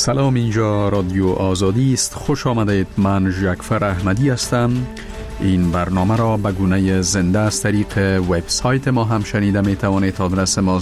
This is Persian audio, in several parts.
سلام، اینجا رادیو آزادی است. خوش آمدید. من جعفر احمدی هستم. این برنامه را به گونه زنده از طریق وبسایت ما هم شنیده می توانید. آدرس ما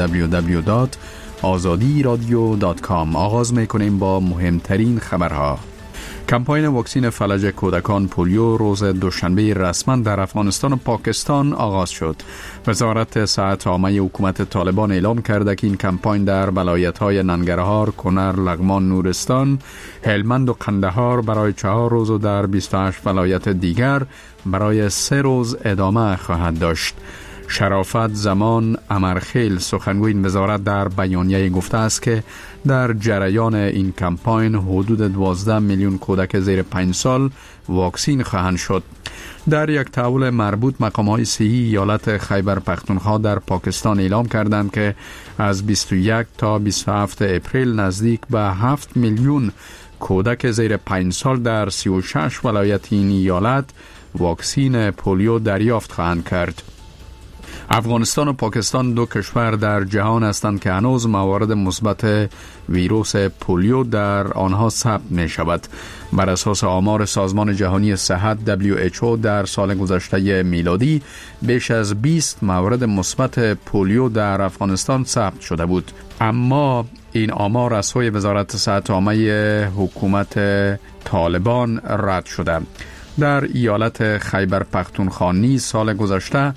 www.azadiradio.com. آغاز می کنیم با مهمترین خبرها. کمپاین واکسین فلج کودکان پولیو روز دوشنبه رسما در افغانستان و پاکستان آغاز شد. وزارت صحت عامه حکومت طالبان اعلام کرده که این کمپاین در ولایت‌های ننگرهار، کنر، لغمان، نورستان، هلمند و قندهار برای 4 روز و در 28 ولایت دیگر برای 3 روز ادامه خواهد داشت. شرافت زمان امرخیل سخنگوی این وزارت در بیانیه گفته است که در جریان این کمپاین حدود 12 میلیون کودک زیر 5 سال واکسین خواهند شد. در یک تحول مربوط، مقام‌های صحی ایالت خیبر پختونخوا در پاکستان اعلام کردند که از 21 تا 27 اپریل نزدیک به 7 میلیون کودک زیر 5 سال در 36 ولایت این ایالت واکسین پولیو دریافت خواهند کرد. افغانستان و پاکستان 2 کشور در جهان هستند که هنوز موارد مثبت ویروس پولیو در آنها ثبت می شود. بر اساس آمار سازمان جهانی صحت WHO در سال گذشته میلادی بیش از 20 مورد مثبت پولیو در افغانستان ثبت شده بود، اما این آمار از سوی وزارت صحت عامه حکومت طالبان رد شده. در ایالت خیبر پختونخوا نیز سال گذشته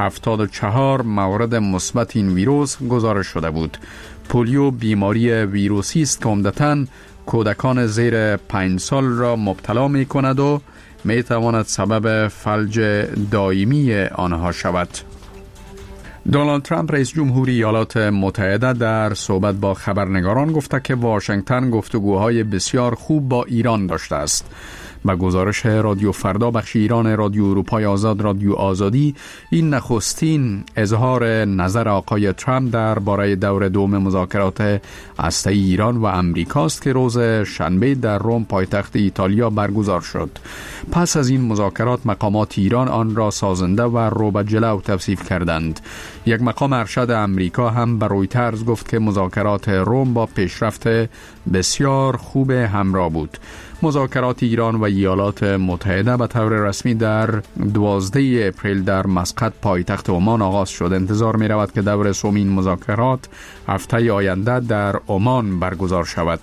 74 مورد مثبت این ویروس گزارش شده بود. پولیو بیماری ویروسی است که عمدتاً کودکان زیر 5 سال را مبتلا می کند و می تواند سبب فلج دائمی آنها شود. دونالد ترامپ رئیس جمهوری ایالات متحده در صحبت با خبرنگاران گفته که واشنگتن گفتگوهای بسیار خوب با ایران داشته است. با گزارش رادیو فردا بخش ایران رادیو اروپای آزاد رادیو آزادی، این نخستین اظهار نظر آقای ترامپ درباره دور دوم مذاکرات هسته‌ای ایران و امریکاست که روز شنبه در روم پایتخت ایتالیا برگزار شد. پس از این مذاکرات مقامات ایران آن را سازنده و رو به جلو توصیف کردند. یک مقام ارشد امریکا هم به رویترز گفت که مذاکرات روم با پیشرفت بسیار خوب همراه بود. مذاکرات ایران و ایالات متحده به طور رسمی در 12 اپریل در مسقط پایتخت عمان آغاز شد. انتظار می رود که دور سومین مذاکرات هفته آینده در عمان برگزار شود.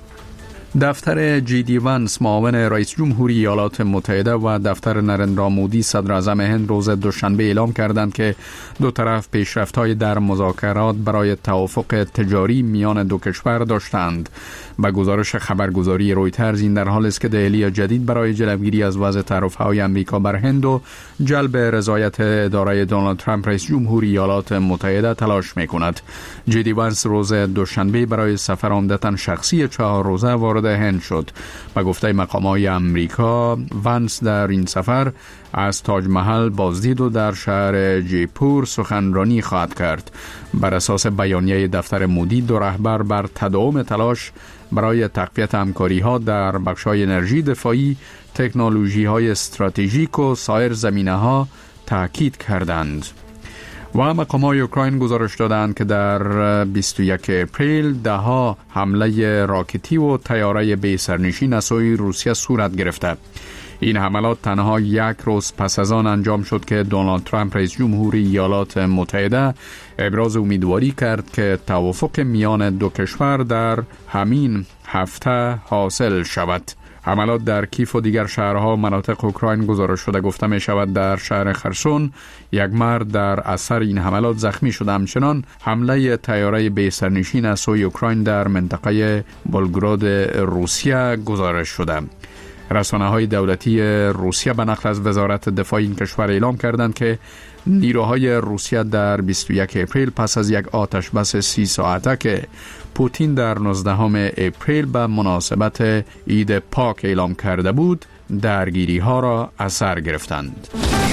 دفتر جی وانس معاون رئیس جمهوری ایالات متحده و دفتر نرندرا مودی صدر اعظم هند روز دوشنبه اعلام کردند که دو طرف پیشرفت‌های در مذاکرات برای توافق تجاری میان دو کشور داشتند. با گزارش خبرگزاری رویترز، این در حالی است که دهلی جدید برای جلوگیری از وضع تعرفه‌های آمریکا بر هند و جلب رضایت اداره دونالد ترامپ رئیس جمهوری ایالات متحده تلاش می‌کند. جی وانس روز دوشنبه برای سفر عمدتاً شخصی 4 روزه وارد هند شد. با گفته مقامات آمریکا، وانس در این سفر از تاج محل بازدید و در شهر جیپور سخنرانی خواهد کرد. بر اساس بیانیه دفتر مودی، دو رهبر بر تداوم تلاش برای تقویت همکاری‌ها در بخش‌های انرژی، دفاعی، تکنولوژی‌های استراتژیک و سایر زمینه‌ها تاکید کردند. و مقامات اوکراین گزارش دادند که در 21 اپریل ده‌ها حمله راکتی و طیاره بی سرنشین از سوی روسیه صورت گرفته. این حملات تنها 1 روز پس از آن انجام شد که دونالد ترامپ رئیس جمهوری ایالات متحده ابراز امیدواری کرد که توافق میان دو کشور در همین هفته حاصل شود. حملات در کیف و دیگر شهرها و مناطق اوکراین گزارش شده. گفته می شود در شهر خرسون یک مرد در اثر این حملات زخمی شده. همچنان حمله طیاره بی سرنشین از سوی اوکراین در منطقه بولگراد روسیه گزارش شده. رسانه‌های دولتی روسیه به نقل از وزارت دفاع این کشور اعلام کردند که نیروهای روسیه در 21 اپریل پس از یک آتش بس 30 ساعته که پوتین در 19 اپریل به مناسبت عید پاک اعلام کرده بود، درگیری‌ها را از سر گرفتند.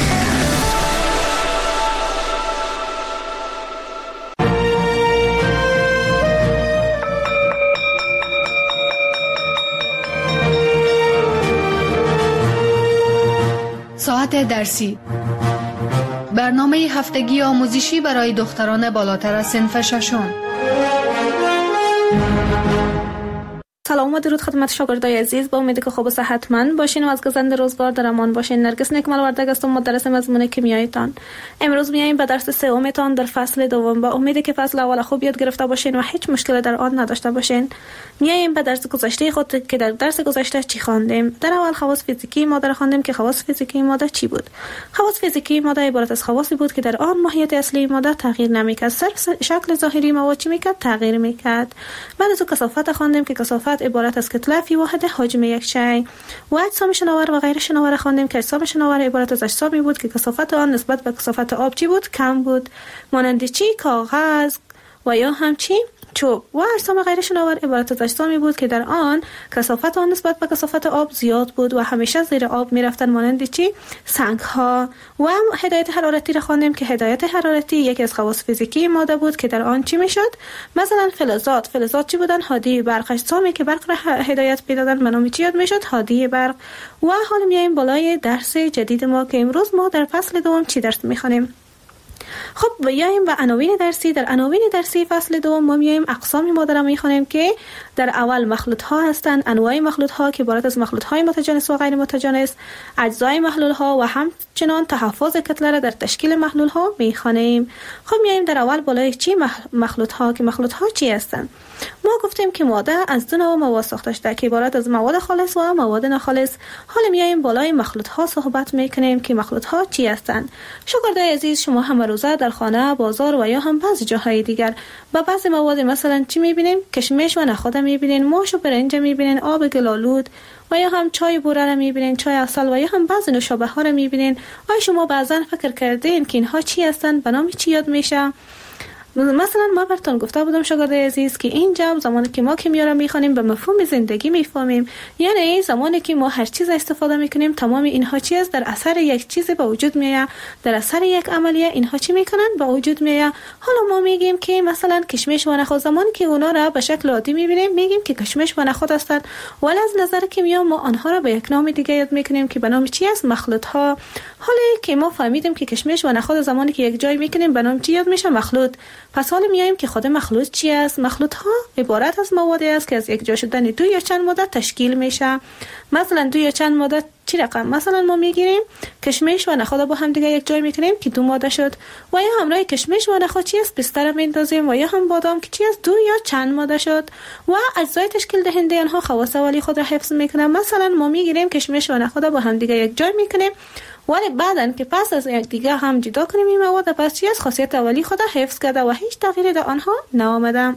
ساعت درسی، برنامه هفتگی آموزشی برای دختران بالاتر از صنف ششم. سلام و درود خدمت شاگردای عزیز. با امید که خوب و صحتمند باشین و از گذشته روزگار در امان باشین. نرگس نکمل وردگ هستم، مدرس مضمون کیمیایتان. امروز میایم به درس سومتان در فصل دوم. با امید که فصل اول خوب یاد گرفته باشین و هیچ مشکلی در آن نداشته باشین. میایم به درس گذشته خود که در درس گذشته چی خواندیم. در اول خواص فیزیکی ماده را خواندیم که خواص فیزیکی ماده چی بود. خواص فیزیکی ماده عبارت از خواصی بود که در آن ماهیت اصلی ماده تغییر نمیکرد، صرف شکل ظاهری مواد چی میکرد؟ تغییر میکرد. بعد از کثافت خواندیم که کثافت عبارت از کتله فی واحد حجم یک شیء. و اجسام شناور و غیر شناور خواندیم که اجسام شناور عبارت از اجسامی بود که کثافت آن نسبت به کثافت آب چی بود؟ کم بود، مانند چی؟ کاغذ و یا هم چی؟ چوب. و اجسام غیر شناور عبارت از اجسامی بود که در آن کثافت آن نسبت به کثافت آب زیاد بود و همیشه زیر آب میرفتن، مانند چی؟ سنگ ها. و هدایت حرارتی را خواندیم که هدایت حرارتی یکی از خواص فیزیکی ماده بود که در آن چی میشد؟ مثلا فلزات چی بودن؟ هادی برق. اجسامی که برق را هدایت میدادن به نام چی یاد میشد؟ هادی برق. و حالا میایم بالای درس جدید ما که امروز ما در فصل دوم چی درس میخوانیم. خب بیاییم به عناوین درسی. در عناوین درسی فصل دوم ما میایم اقسام ماده را میخوانیم که در اول مخلوط ها هستند، انواع مخلوط ها که عبارت از مخلوط های متجانس و غیر متجانس، اجزای محلول ها و همچنان تحفظ کتله را در تشکیل محلول ها میخوانیم. خب میایم در اول بالای چی مخلوط ها که مخلوط ها چی هستند. ما گفتیم که ماده از دو نوع مواد ساخته شده که عبارت از مواد خالص و مواد ناخالص. حالا میایم بالای مخلوط ها صحبت میکنیم که مخلوط ها چی هستند. شاگردای عزیز، شما هم روزه در خانه، بازار و یا هم بعضی جاهای دیگر با بعضی مواد مثلا چی میبینیم؟ کشمش و نخود میبینین، ماش و برنج میبینین، آب گلالود و یا هم چای بوره را میبینین، چای عسل و یا هم بعضی نوشابه ها را میبینین. آیا شما بعضا فکر کردین که اینها چی هستند؟ به نام چی یاد میشه؟ مثلا ما براتون گفته بودم شاگردای عزیز که اینجا زمانی که ما کیمیا را میخوانیم به مفهوم زندگی میفهمیم، یعنی زمانی که ما هر چیز استفاده میکنیم تمام اینها چی است؟ در اثر یک چیز به وجود میاد، در اثر یک عملیه اینها چی میکنن؟ به وجود میاد. حالا ما میگیم که مثلا کشمش و نخود، زمانی که اونا را به شکل عادی میبینیم میگیم که کشمش و نخود هستند، ولی از نظر کیمیا ما آنها را به یک نام دیگه یاد میکنیم که به نام چی است؟ مخلوط ها. حالا که ما فهمیدیم که کشمش و نخود زمانی که یک جای میکنیم به نام چی یاد میشه؟ مخلوط. پس حالا میایم که خود مخلوط چی است؟ مخلوط ها عبارت از موادی است که از یک جا شدن دو یا چند ماده تشکیل میشه. مثلا دو یا چند ماده چی رقم؟ مثلا ما میگیریم کشمش و نخود با هم دیگه یک جای میکنیم که دو ماده شد، و یا همراه کشمش و نخود چی است؟ پسته را میندازیم، و یا هم بادام که چی است؟ دو یا چند ماده شد و اجزای تشکیل دهنده آنها خواص اولیه خود را حفظ میکنن. مثلا ما میگیریم کشمش و نخود با هم دیگه یک جای میکنیم، ولی بعدن که پس از یک دیگه هم جدا کنیم این مواد، پس چی است؟ خاصیت اولی خود حفظ کرده و هیچ تغییری در آنها نآمده.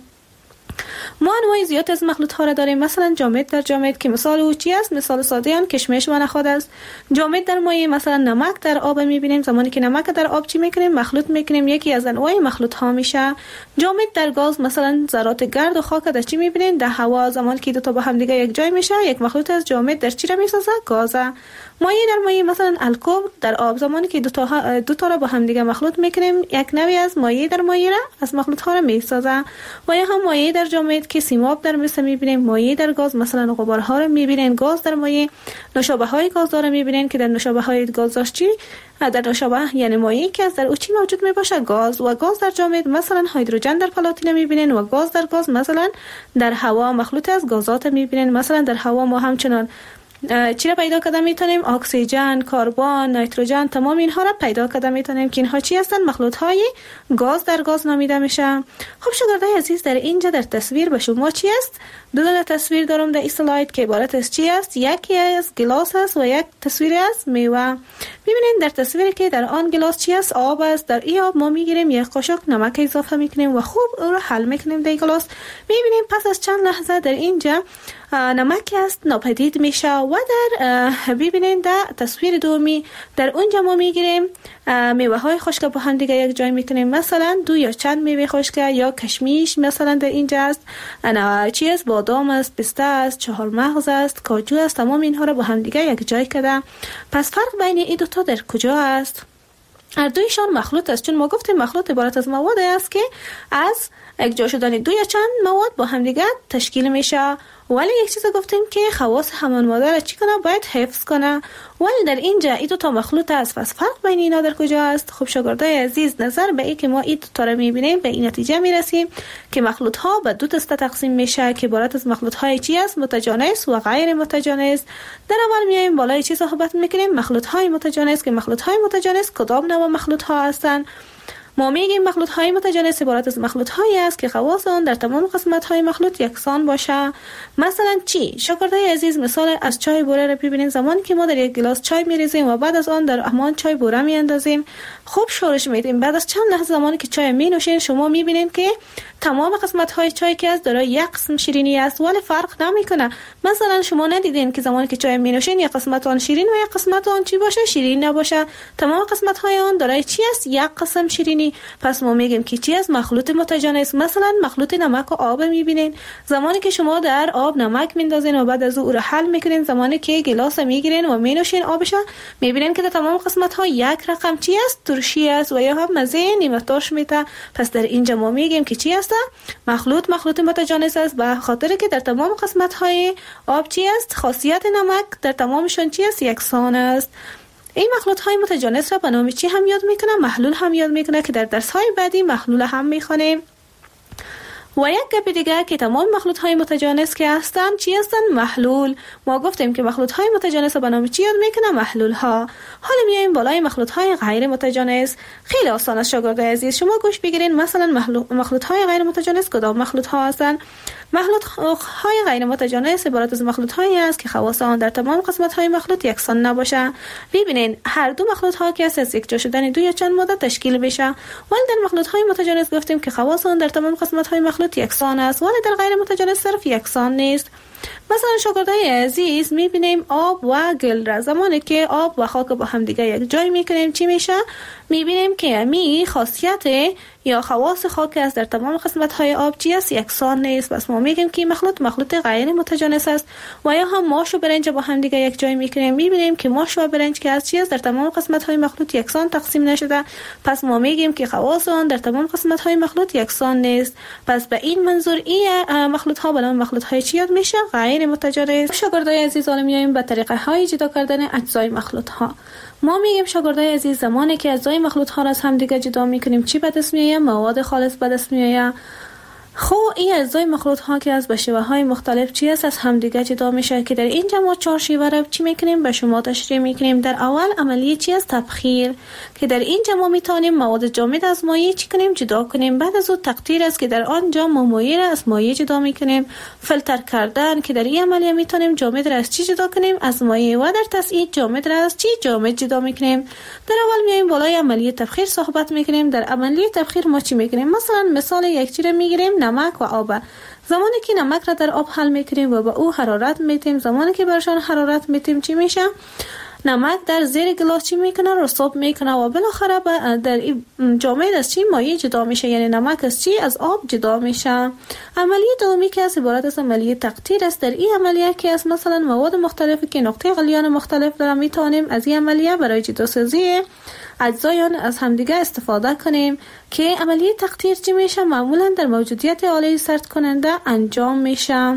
ما انواع زیاد از مخلوط ها را داریم. مثلا جامد در جامد که مثال او چی است؟ مثال ساده آن کشمش و نخود است. جامد در مایع مثلا نمک در آب میبینیم، زمانی که نمک در آب چی میکنیم؟ مخلوط میکنیم، یکی از انواع مخلوط ها میشه. جامد در گاز مثلا ذرات گرد و خاک در چی میبینیم؟ در هوا. زمانی که دو تا با هم دیگه یک جای میشه یک مخلوط از جامد در چی را میسازه؟ گاز. مایع در مایع مثلا الکل در آب، زمانی که دو تا را با هم دیگه مخلوط میکنیم یک نوعی از مایع در مایع را از مخلوط ها را میسازه. و یا هم مایع در جامد که سیماب در مس میبینیم، مایع در گاز مثلا غبارها را میبینین، گاز در مایع نوشابه های گازدار میبینین که در نوشابه های گازدار چی؟ در نوشابه یعنی مایعی که از در او چی موجود میباشه؟ گاز. و گاز در جامد مثلا هیدروژن در پلاتین میبینین، و گاز در گاز مثلا در هوا مخلوط از گازات میبینین. مثلا در هوا ما همچنان چی را پیدا کرده میتونیم؟ اکسیژن، کربن، نیتروژن، تمام اینها را پیدا کرده میتونیم که اینها چی هستند؟ مخلوط های گاز در گاز نامیده میشه. خب شاگردای عزیز، در اینجا در تصویر به شما چی است؟ دو دونه تصویر دارم در این اسلاید که عبارت از چی است؟ یکی از گلاس است و یک تصویر از میوه. ببینید در تصویری که در آن گلاس چی است؟ آب است. در این آب ما میگیریم یک قاشق نمک اضافه میکنیم و خوب او را حل میکنیم در گلاس. میبینیم پس از چند لحظه در اینجا نمک است ناپدید میشه. و در ببینید در تصویر دومی در اونجا ما میگیریم میوه های خشک با هم دیگه یک جای میکنیم، مثلا دو یا چند میوه خشک یا کشمیش مثلا در اینجا است، چی است؟ بادام است، پسته است، چهارمغز است، کاجو است. تمام اینها را با هم دیگه یک جای کرده. پس فرق بین این دو تا در کجا است؟ هر دویشان مخلوط است، چون ما گفتیم مخلوط عبارت از مواد است که از یک جا شدن دو یا چند مواد با هم دیگه تشکیل میشه. ولی یک چیز گفتیم که خواص همان ماده را چی کنه؟ باید حفظ کنه. ولی در اینجا این دو تا مخلوط است، پس فرق بین اینا در کجا است؟ خب شاگردای عزیز، نظر به این که ما این دو تا را میبینیم به این نتیجه میرسیم که مخلوط ها به دو دسته تقسیم میشه که عبارت از مخلوط های چی است؟ متجانس و غیر متجانس. در اول میایم بالای چی صحبت میکنیم؟ مخلوط های متجانس. که مخلوط های متجانس کدام نوع مخلوط ها هستند؟ ما میگیم مخلوط های متجانس عبارت از مخلوط هایی است که خواص آن در تمام قسمت های مخلوط یکسان باشه. مثلا چی؟ شاگردای عزیز، مثال از چای بوره را ببینید. زمانی که ما در یک گلاس چای میریزیم و بعد از آن در همان چای بوره میاندازیم، خوب شورش میدیم. بعد از چند لحظه زمانی که چای می نوشین، شما میبینید که تمام قسمت های چای که از دارای یک قسم شیرینی است، ولی فرق نمیکنه. مثلا شما ندیدین که زمانی که چای می نوشین یک قسمت آن شیرین و یک قسمت آن چی باشه؟ شیرین نباشه. تمام قسمت های آن دارای چی است؟ یک قسم شیرینی. پس ما میگیم که چی است؟ مخلوط متجانس. مثلا مخلوط نمک و آب میبینین. زمانی که شما در آب نمک میندازین و بعد از او را حل میکنین، زمانی که گلاس میگیرین و مینوشین آبش، میبینین که در تمام قسمت ها یک رقم چی است؟ ترشی است و یا هم مزه نیمه ترش میده. پس در اینجا ما میگیم که چی است؟ مخلوط متجانس است، به خاطر که در تمام قسمت های آب چی است؟ خاصیت نمک در تمامشون چی است؟ یکسان است. این مخلوط های متجانس را به نام چی هم یاد میکنه؟ محلول هم یاد میکنه که در درس های بعدی محلول هم میخوانیم. و یک گپ دیگه که تمام مخلوط های متجانس که هستن چی هستن؟ محلول. ما گفتیم که مخلوط های متجانس به نام چی یاد میکنه؟ محلول ها. حالا میایم بالای مخلوط های غیر متجانس. خیلی آسان است شاگردای عزیز، شما گوش بگیرین. مثلا مخلوط های غیر متجانس کدام مخلوط ها هستن؟ مخلوط های غیر متجانس عبارت از مخلوط هایی است که خواص آن در تمام قسمت های مخلوط یکسان نباشه. ببینین هر دو مخلوط ها که از یک جا شدن دو یا چند ماده تشکیل بشه. ولی در مخلوط های متجانس گفتیم که خواص آن در تمام قسمت های مخلوط یکسان است، ولی در غیر متجانس صرف یکسان نیست. مثلا شاگردای عزیز میبینیم آب و گل را زمانی که آب و خاک با هم دیگه یک جای میکنیم چی میشه؟ میبینیم که امی خاصیت یا خواص خاک است در تمام قسمت های آب چی است؟ یکسان نیست. پس ما میگیم که مخلوط غیر متجانس است. و یا هم ماش و برنج با هم دیگه یک جای میکنیم، میبینیم که ماش و برنج که از چی است؟ در تمام قسمت های مخلوط یکسان تقسیم نشده. پس ما میگیم که خواص آن در تمام قسمت های مخلوط یکسان نیست. پس به این منظور این مخلوط ها به نام مخلوط های چی یاد میشه؟ غیر متجانس. شاگردای عزیز، حالا میایم به طریقه های جدا کردن اجزای مخلوط ها. ما میگیم شاگردای عزیز، زمانی که اجزای مخلوط ها را از هم دیگه جدا میکنیم چی به دست میاد؟ مواد خالص به دست میاد. خب این اجزای مخلوط ها که از به شیوه های مختلف چی است؟ از هم دیگه جدا میشه که در اینجا ما 4 شیوه را چی میکنیم؟ به شما تشریح میکنیم. در اول عملیه چی است؟ تبخیر، که در اینجا ما میتونیم مواد جامد از مایع چی کنیم؟ جدا کنیم. بعد از اون تقطیر است که در آنجا ما مایع را از مایع جدا میکنیم. فیلتر کردن، که در این عملیه میتونیم جامد را از چی جدا کنیم؟ از مایع. و در تسعید جامد را از چی؟ جامد جدا میکنیم. در اول میایم بالای عملیه تبخیر صحبت میکنیم. در عملیه تبخیر ما چی میکنیم؟ مثلا مثال یک چیز میگیریم، نمک و آب. زمانی که نمک را در آب حل میکنیم و به او حرارت میتیم، زمانی که برشان حرارت میتیم چی میشه؟ نمک در زیر گلاس چی میکنه؟ رسوب میکنه و بالاخره در جامد از چی؟ مایع جدا میشه، یعنی نمک از چی؟ از آب جدا میشه. عملیه دومی که از عبارت از عملیه تقطیر است. در این عملیه که از مثلا مواد مختلفی که نقطه غلیان مختلف دارن میتونیم از این عملیه برای جداسازی اجزایان از همدیگه استفاده کنیم. که عملیه تقطیر چی میشه؟ معمولا در موجودیت آله سرد کننده انجام میشه.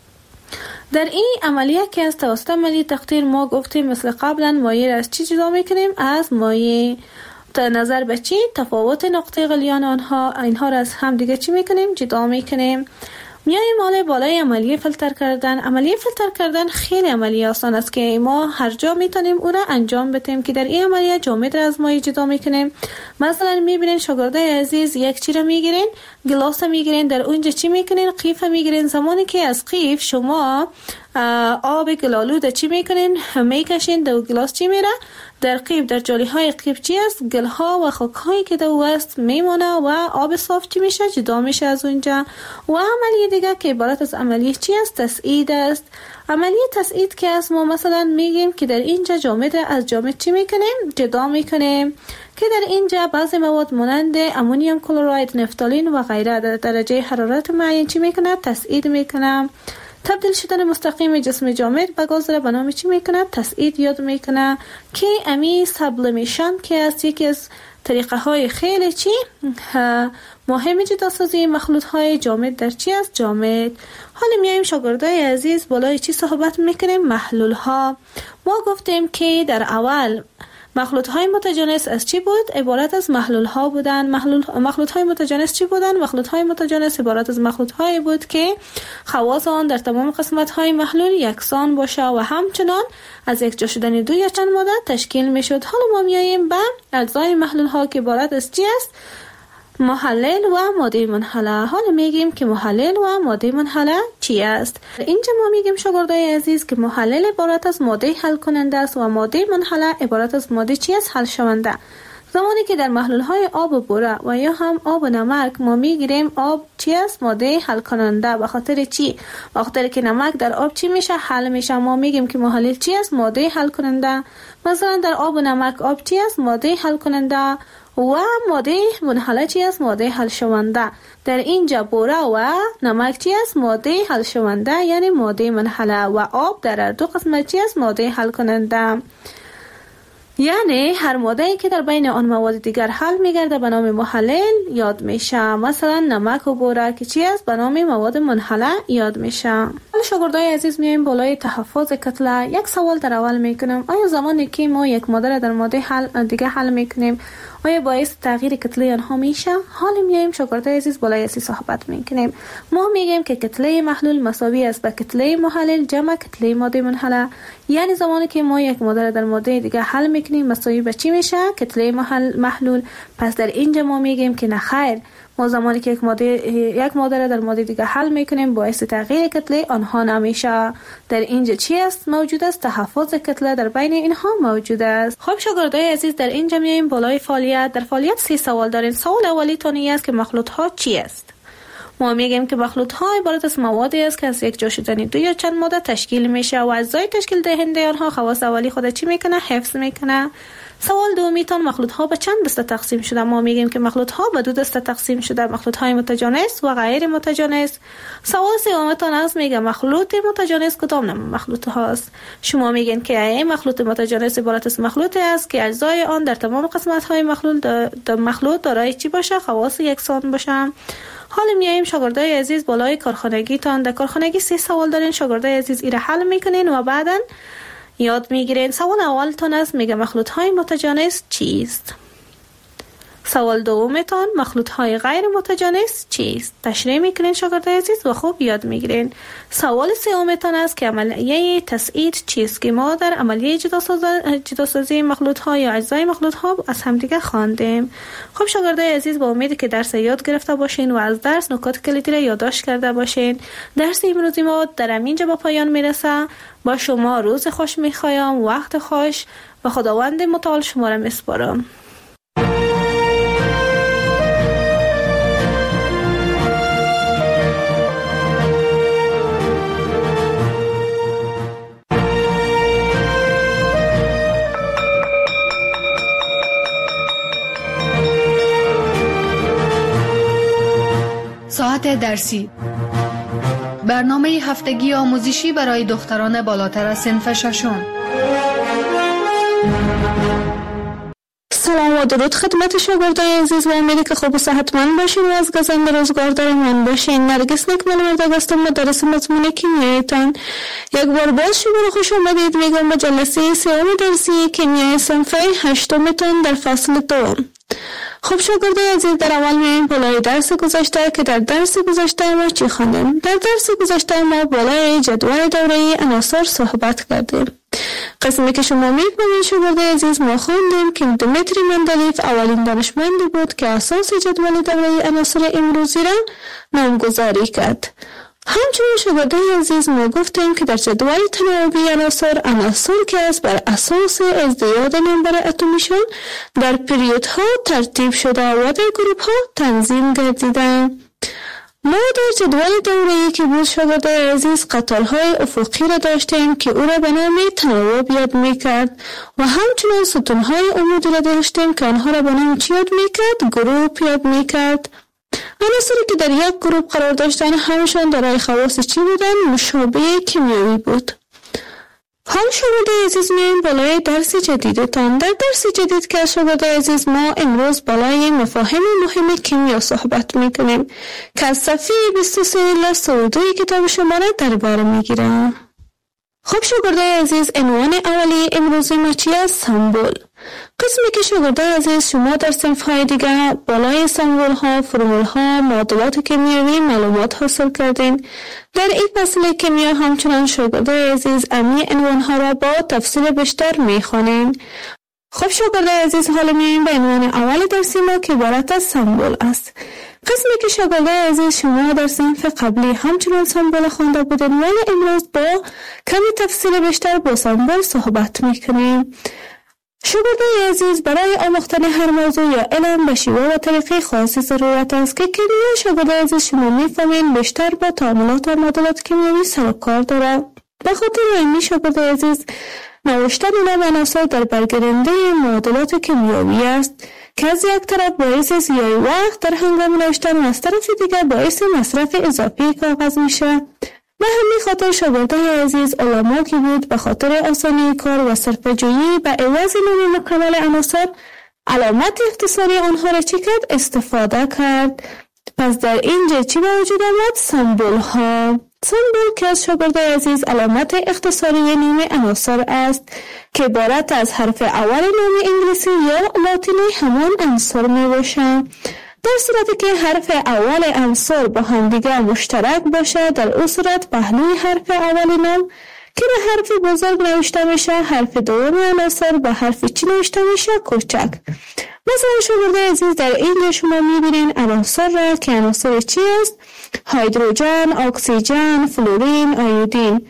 در این عملیه که از توسط عملیه تقطیر ما گفتیم مثل قبلا مایع از چی جدا میکنیم؟ از مایع. نظر به چی؟ تفاوت نقطه غلیان اینها را از هم دیگه چی میکنیم؟ جدا میکنیم. میایم بالای عملیه فیلتر کردن. عملیه فیلتر کردن خیلی عملیه آسان است که ما هر جا میتونیم او را انجام بدیم. که در این عملیه جامد را از مایع جدا میکنیم. مثلا میبینین شاگردای عزیز، یک چیز را میگیرین، گلاس میگیرین، در اونجا چی میکنین؟ قیف میگیرین. زمانی که از قیف شما آب گلالود چی میکنین؟ میکشین، در گلاس چی میره؟ در قیف، در جالی های قیف چی است؟ گل ها و خاک هایی که در است میمونه و آب صاف چی میشه؟ جدا میشه از اونجا. و عملیه دیگه که عبارت از عملیه چی است؟ تسعید است. عملیه تسعید که از ما مثلا میگیم که در اینجا جامد از جامد چی میکنیم؟ جدا میکنیم. که در اینجا بعضی مواد مانند امونیوم کلراید، نفتالین و غیره در درجه حرارت معین چی میکنه؟ تسعید میکنه. تبدیل شدن مستقیم جسم جامد به گاز را به نام چی میکنه؟ تسعید یاد میکنه. که امی سابلیمیشن که است یکی از طریقه های خیلی مهم جداسازی مخلوط های جامد در چی است؟ جامد. حالا میایم شاگردای عزیز بالای چی صحبت میکنیم؟ محلول ها. ما گفتیم که در اول مخلوط های متجانس از چی بود؟ عبارت از محلول ها بودن. مخلوط های متجانس چی بودن؟ مخلوط های متجانس عبارت از مخلوط هایی بود که خواص آن در تمام قسمت های محلول یکسان باشه و همچنان از یک جا شدن دو یا چند ماده تشکیل می شد. حالا ما میاییم به اجزای محلول ها که عبارت از چی است؟ محلل و ماده منحله. حالا میگیم که محلل و ماده منحله چی است؟ اینجا ما میگیم شاگردای عزیز که محلل عبارت از ماده حل کننده است و ماده منحله عبارت از ماده چی است؟ حل شونده. زمانی که در محلول های آب و بوره و یا هم آب و نمک ما میگیریم آب چی است؟ ماده حل کننده. به خاطر چی؟ به خاطر که نمک در آب چی میشه؟ حل میشه. ما میگیم که محلل چی است؟ ماده حل کننده. مثلا در آب و نمک آب چی است؟ ماده حل کننده و ماده منحله چی است؟ ماده حل شونده. در اینجا بوره و نمک چی است؟ ماده حل شونده یعنی ماده منحله و آب در دو قسمت چی است؟ ماده حل کننده. یعنی هر ماده‌ای که در بین آن مواد دیگر حل می‌گرده به نام محلل یاد میشه. مثلا نمک و بوره که چی است؟ به نام مواد منحله یاد میشه. حالا شاگردای عزیز میایم بالای تحفظ کتله. یک سوال در اول میکنم، آیا زمانی که ما یک ماده را در ماده دیگه حل میکنیم آیا باعث تغییر کتله آنها میشه؟ حالا میایم شاگردای عزیز بالای اسی صحبت میکنیم. ما میگیم که کتله محلول مساوی است به کتله محلل جمع کتله ماده منحله. یعنی زمانی که ما یک ماده را در ماده دیگه حل میکنیم مساوی به چی میشه؟ کتله محلول. پس در اینجا ما میگیم که نه خیر، ما زمانی که یک ماده را در ماده دیگه حل میکنیم باعث تغییر کتله آنها نمیشه. در اینجا چی است موجود است؟ تحفظ کتله در بین اینها موجود است. خب شاگردای عزیز در اینجا میایم بالای فعالیت. در فعالیت 3 سوال دارین. سوال اولی تانی است که مخلوط ها چی است؟ ما میگیم که مخلوط ها عبارت از موادی است که از یک جا شدن دو یا چند ماده تشکیل میشه و اجزای تشکیل دهنده آنها خواص اولی خود چی میکنه؟ حفظ میکنه. سوال دومی تان مخلوط ها به چند دسته تقسیم شده؟ ما میگیم که مخلوط ها به 2 دسته تقسیم شده، مخلوط های متجانس و غیر متجانس. سوال سوم تان از میگه مخلوط متجانس کدام نوع مخلوط هاست؟ شما میگین که این مخلوط متجانس عبارت از مخلوطی است که اجزای آن در تمام قسمت های مخلوط دارای چی باشه؟ خواص یکسان باشه. حالا میایم شاگردای عزیز بالای کارخانگی تان. در کارخانگی 3 سوال دارین. شاگردای عزیز ایره حل میکنین و بعداً یاد میگیرین. سوال اولتان است میگه مخلوط های متجانس چیست؟ سوال دومتان مخلوط های غیر متجانس چیست؟ تشریح میکنین شاگردای عزیز و خوب یاد میگیرین. سوال سومتان است که عملیه تسعید چیست که ما در عملیه جداسازی مخلوط ها یا اجزای مخلوط ها از همدیگه خواندیم. خب شاگردای عزیز با امیدی که درس یاد گرفته باشین و از درس نکات کلیدی را یادداشت کرده باشین. درس امروزی ما در اینجا به پایان میرسه. با شما روز خوش میخوایم، وقت خوش و خداوند متعال شما را میسپارم. ساعت درسی، برنامه هفتگی آموزشی برای دختران بالاتر از صنف ششم. سلام و درود خدمت شاگردای عزیز و امیدی که خوب و صحتمند باشین و از گزند روزگار درمان باشین. نرگس نکمل ورده هستم، مدرس مضمون کیمیایتان. یک بار باز شما رو خوش آمدید میگم به جلسه 3 درسی کیمیای صنف 8 در فصل 2. خب شاگردای عزیز در اول میایم بالای درس گذشته که در درس گذشته ما چی خواندیم؟ در درس گذشته ما بالای جدول دوره‌ای عناصر صحبت کردیم. قسمی که شما می‌بینید شاگردای عزیز ما خواندیم که دمیتری مندلیف اولین دانشمندی بود که اساس جدول دوره‌ای عناصر امروزی را نامگذاری کرد. همچنین شاگردای عزیز ما گفتیم که در جدول تناوبی عناصر که از بر اساس ازدیاد نمبر اتمیشان در پریودها ترتیب شده و در گروپ‌ها تنظیم گردیده. ما در جدول دوره‌ای که بود شاگردای عزیز قطارهای افقی را داشتیم که او را به نام تناوب یاد می‌کرد و همچنین ستونهای عمودی را داشتیم که آنها را به نام چی یاد می‌کرد؟ گروپ یاد می‌کرد. عناصری که در یک گروپ قرار داشتن همشان دارای خواص چی بودن؟ مشابه کیمیایی بود. حال شما عزیز میایم بالای درس جدیدتان. در درس جدید که شما عزیز ما امروز بالای مفاهیم مهم کیمیا صحبت میکنیم که از صفحه 23 الی 32 کتاب شما را در بر میگیرم. خب شاگردای عزیز، عنوان اولی امروزی ما چی است؟ سمبل. قسمی که شاگردای عزیز شما در صنف‌های دیگر بالای سمبول‌ها، فرمول‌ها، معادلات کیمیایی معلومات حاصل کردین. در این فصل کیمیا همچنان شاگردای عزیز امی عنوان‌ها را با تفصیل بیشتر می‌خوانیم. خب شاگردای عزیز، حالا میایم به عنوان اول درسی ما که عبارت از سمبل است. قسمی که شاگردای عزیز شما در صنف قبلی همچنان سمبل خوانده بودن، ولی امروز با کمی تفصیل بیشتر با سمبل صحبت میکنیم. شاگردای عزیز، برای آموختن هر موضوع یا علم به شیوه و طریقه خاصی ضرورت است که کیمیا شاگردای عزیز شما میفهمین بیشتر با تعاملات و معادلات کیمیایی سر و کار دارد. به خاطر این شاگردای عزیز نوشتن علم عناصر در برگیرنده معادلات کیمیایی است که از یک طرف باعث ضیاع وقت در هنگام نوشتن و از طرف دیگر باعث مصرف اضافی کاغذ میشه. به همین خاطر شاگردای عزیز علما که بود به خاطر آسانی کار و صرفه‌جویی به عوض نام مکمل عناصر علامت اختصاری آنها را چی کرد؟ استفاده کرد. پس در اینجا چی به وجود آمد؟ سمبول ها. سمبول که از شاگردای عزیز علامت اختصاری نام عناصر است که عبارت از حرف اول نام انگلیسی یا لاتینی همان عنصر می باشه. در صورتی که حرف اول عنصر با هم دیگر مشترک باشه، در اون صورت پهلوی حرف اول نام که به حرف بزرگ نوشته میشه، حرف دوم عناصر به حرف چی نوشته میشه؟ کوچک. مثلا شاگردای عزیز در اینجا شما میبینین عناصر را که عناصر چی است؟ هیدروژن، اکسیژن، فلورین، آیودین.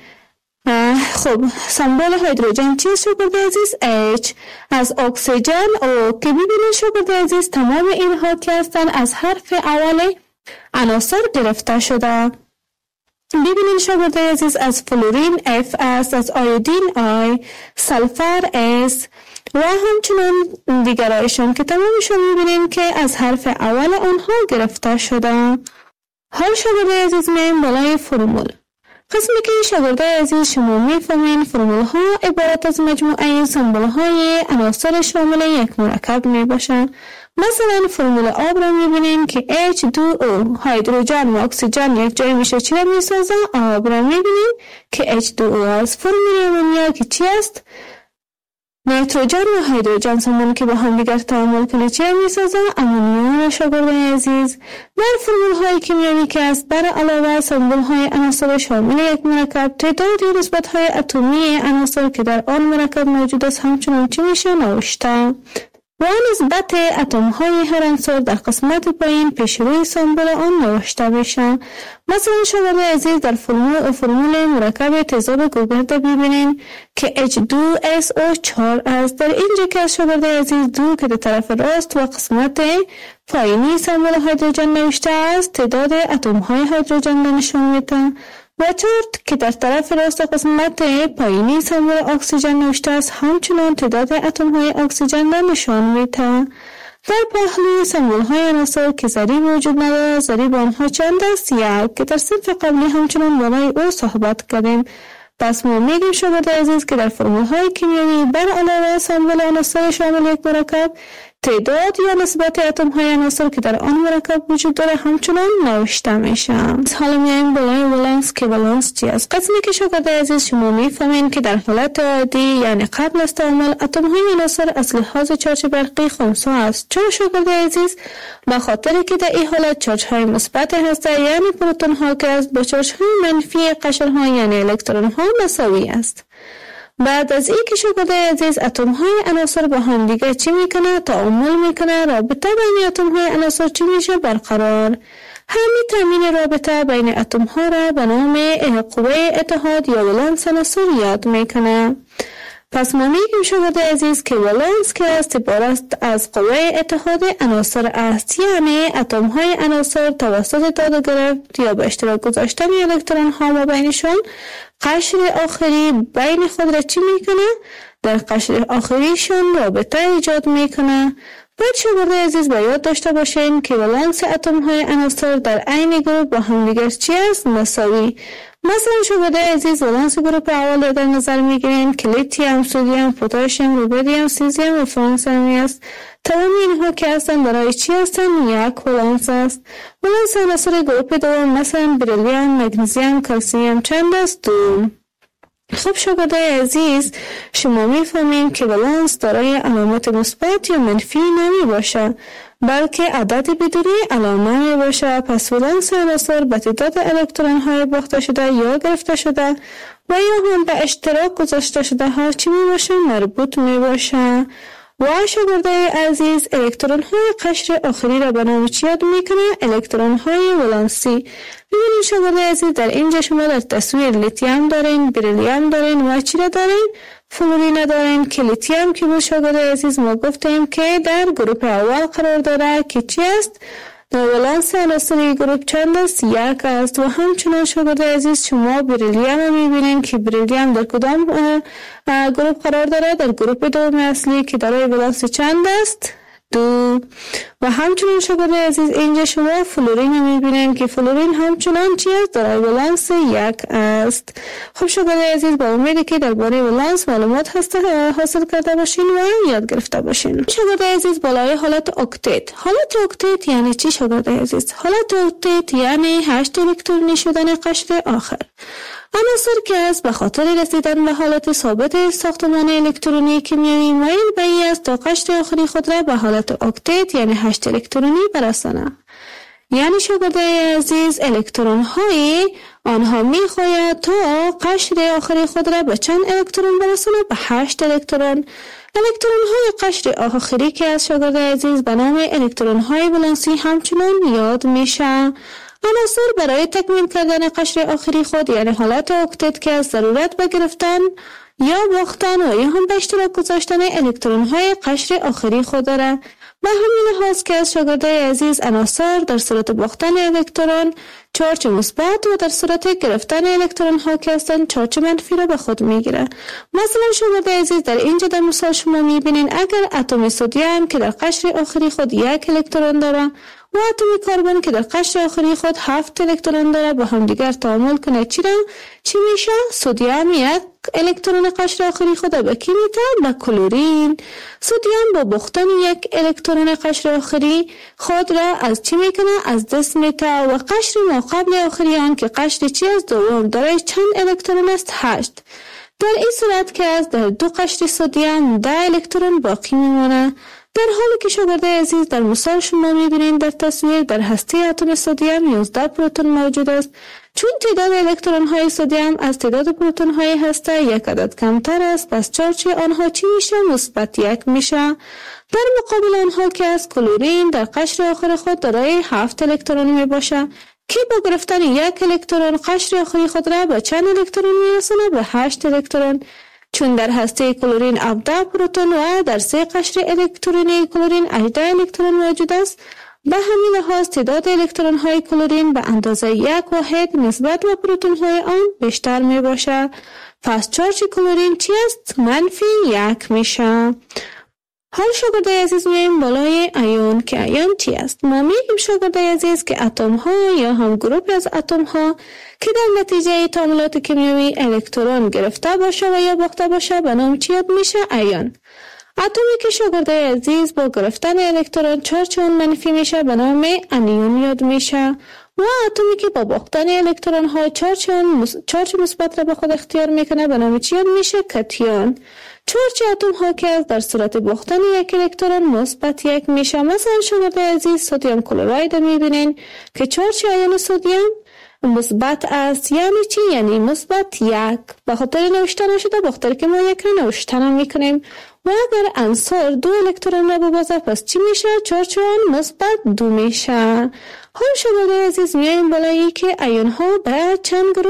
خب سمبل هیدروژن چیست شاگردای عزیز؟ H. از اکسیژن O که ببینید شاگردای عزیز تمام اینها که هستن از حرف اول عناصر گرفته شده. ببینید شاگردای عزیز از فلورین F است، از آیودین I، سلفر S و همچنان دیگرایشان که تمامشون میبینید که از حرف اول اونها گرفته شده. حال شاگردای عزیز میایم بالای فرمول. قسمی که شاگردای عزیز شما میفهمین فرمول ها عبارت از مجموعه سمبل های عناصر شامل یک مرکب می باشند. مثلا فرمول آب را میبینین که H2O، هیدروژن و اکسیژن یک جای میشه چی را میسازن؟ آب را میبینین که H2O است. فرمول امونیا که چی است؟ نیتروژن و هیدروژن سمون که با هم دیگر تعامل کنه چی میسازن؟ امونیا. و شاگردای عزیز در فرمول های کیمیایی که است بر علاوه سمبل های عناصر شامل یک مرکب تعداد و نسبت های اتمی عناصر که در آن مرکب موجود است همچنان چی میشه؟ نوشته. و نسبت اتم های هر عنصر در قسمت پایین پیش روی سمبل آن نوشته میشن. مثلا شاگردای عزیز در فرمول مرکب تیزاب گوگرد ببینین که H2SO4 است. در اینجا که از شاگردای عزیز دو که در طرف راست و قسمت پایینی سمبل هیدروژن نوشته است تعداد اتم های هیدروژن را نشان میده و چارت که در طرف راست قسمت پایینی سمبل اکسیژن نوشته است همچنان تعداد اتم های اکسیژن را نشان میده. در پهلوی سمبل های عناصر که ضریب وجود ندارد، ضریب آنها چند است؟ یک، که در صنف قبلی همچنان بالای او صحبت کردیم. پس ما میگیم شاگردای عزیز که در فرمول های کیمیایی بر علاوه سمبل عناصر شامل یک مرکب تعداد یا نسبت اتم های عناصر که در آن مرکب وجود داره همچنان نوشته میشه. حالا میایم بالای ولانس که ولانس چی است؟ قسمی که شاگردای عزیز شما میفهمین که در حالت عادی یعنی قبل از تعامل اتم های عناصر از لحاظ چارج برقی خنثی است. چرا شاگردای عزیز؟ به خاطر که در این حالت چارج های مثبت هسته یعنی پروتون ها که است با چارج های منفی قشر ها یعنی الکترون ها مساوی است. بعد از این که شاگردای عزیز اتم های عناصر با هم دیگه چی میکنه؟ تعامل میکنه. رابطه بین اتم های عناصر چی میشه؟ برقرار. همین تامین رابطه بین اتم ها را به نام قوه اتحاد یا ولانس عناصر یاد میکنه. پس ما میگیم شاگردای عزیز که ولانس که است عبارت از قوه اتحاد عناصر است، یعنی اتم های عناصر توسط داده گرفت یا به اشتراک گذاشتن الکترون ها ما بینشان قشر آخری بین خود را چی میکنه؟ در قشر آخریشون رابطه ایجاد میکنه. باید شاگرده عزیز با یاد داشته باشین که ولانس اتم های عناصر در عین گروه با هم دیگر چی است؟ مساوی. مثلا شاگرده عزیز ولانس گروه اول را در نظر میگیرین که لیتیوم، سدیم، پتاسیم، روبیدیم، سیزیم و فرانسمی است. تمام اینها که هستند برای چی هستند؟ یک ولانس است. ولانس عناصر گروه دوم مثلا بریلیوم، مگنیزیم، کلسیم چند است؟ 2. خب شاگرده عزیز، شما میفهمین که ولانس دارای علامت مثبت یا منفی نمی باشه، بلکه عدد بدون علامه می باشه. پس ولانس عناصر به تعداد الکترون های باخته شده یا گرفته شده و یا هم به اشتراک گذاشته شده ها چی می باشه؟ مربوط می باشه. و شاگرده عزیز، الکترون های قشر آخری را به نام چی یاد میکنه؟ الکترون های ولانسی. ببینید شاگرده عزیز، در اینجا شما در تصویر لیتیوم دارین، بریلیوم دارین و چی را دارین؟ فلورین دارین که لیتیوم که بود شاگرده عزیز ما گفتیم که در گروه اول قرار داره که چی است؟ در ولانس عناصر گروه چند است؟ 1 است. و همچنان شاگرده عزیز شما بریلیوم میبینین که بریلیوم در کدام گروه قرار داره؟ در گروه دوم اصلی که دارای ولانس چند است؟ 2. و همچنان شاگرده عزیز اینجا شما فلورین میبینین که فلورین همچنان چی است؟ دارای ولانس 1 است. خب شاگرده عزیز، با امیدی که درباره ولانس معلومات حاصل کرده باشین و یاد گرفته باشین. شاگرده عزیز، بالای حالت اکتت. حالت اکتت یعنی چی شاگرده عزیز؟ حالت اکتت یعنی 8 الکترونی شدن قشر آخر. عناصر که است به خاطر رسیدن به حالت ثابت ساختمان الکترونی کیمیایی مایل به این است تا قشر آخری خود را به حالت اکتت یعنی 8 الکترونی برسانه. یعنی شاگرده عزیز، الکترون های آنها میخواهد تا قشر آخری خود را به چند الکترون برسانه؟ به 8 الکترون. الکترون های قشر آخری که از شاگرده عزیز به نام الکترون های ولانسی همچنان یاد میشه. عناصر برای تکمیل کردن قشر آخری خود یعنی حالت اکتت که از ضرورت به گرفتن یا باختن و یا هم به اشتراک گذاشتن الکترون های قشر آخری خود داره. به همین لحاظ که از شاگرده عزیز عناصر در صورت باختن الکترون چارج مثبت و در صورت گرفتن الکترون ها که هستند چارج منفی را به خود میگیره. مثلا شاگرده عزیز در اینجا در مثال شما میبینین اگر اتم سدیم که در قشر آخری خود 1 الکترون داره و اتم کربن که در قشر آخری خود 7 الکترون داره با هم دیگر تعامل کنه چی میشه؟ سدیم 1 الکترون قشر آخری خود به کی میده؟ به کلورین. سدیم با باختن 1 الکترون قشر آخری خود را از چی میکنه؟ از دست میده. و قشر ما قبل آخری آن که قشر چی است؟ دوم داره چند الکترون است؟ 8. در این صورت که از در 2 قشر سدیم 10 الکترون باقی میمونه. در حالی که شاگرده عزیز در مثال شما میبینید در تصویر در هسته اتم سدیم 11 پروتون موجود است. چون تعداد الکترون های سدیم از تعداد پروتون های هسته 1 عدد کمتر است، پس چارج آنها چی میشه؟ مثبت 1 میشه. در مقابل آنها که از کلورین در قشر آخر خود دارای 7 الکترون میباشه که با گرفتن 1 الکترون قشر آخری خود را به چند الکترون میرسونه؟ به 8 الکترون. چون در هسته کلورین 17 پروتون و در 3 قشر الکترونی کلورین 18 الکترون موجود است، به همین لحاظ تعداد الکترون های کلورین به اندازه 1 واحد نسبت به پروتون های آن بیشتر می باشه. پس چارج کلورین چی است؟ منفی 1 میشه. حال شاگرده عزیز میایم بالای ایون که ایون چی است؟ ما میگیم شاگرده عزیز که اتم ها یا هم گروه از اتم ها که در نتیجه تعاملات کیمیایی الکترون گرفته باشه و یا باخته باشه به نام چی یاد میشه؟ ایون. اتمی که شاگرده عزیز با گرفتن الکترون چارج اون منفی میشه به نام انیون یاد میشه. و اتمی که با باختن الکترون ها چارج مثبت را به خود اختیار میکنه به نام چی یاد میشه؟ کاتیون. چارج اتم ها که در صورت باختن 1 الکترون مثبت 1 میشه. مثلا شاگرده عزیز سدیم کلراید میبینین که چارج ایون سدیم مثبت است. یعنی چی؟ یعنی مثبت 1. به خاطر نوشته نشده باختر که ما 1 را نوشته میکنیم. و اگر عنصر 2 الکترون را ببازه پس چی میشه؟ چارج آن مثبت 2 میشه. حال شاگرده عزیز میایم بالایی که ایون ها به چند گروه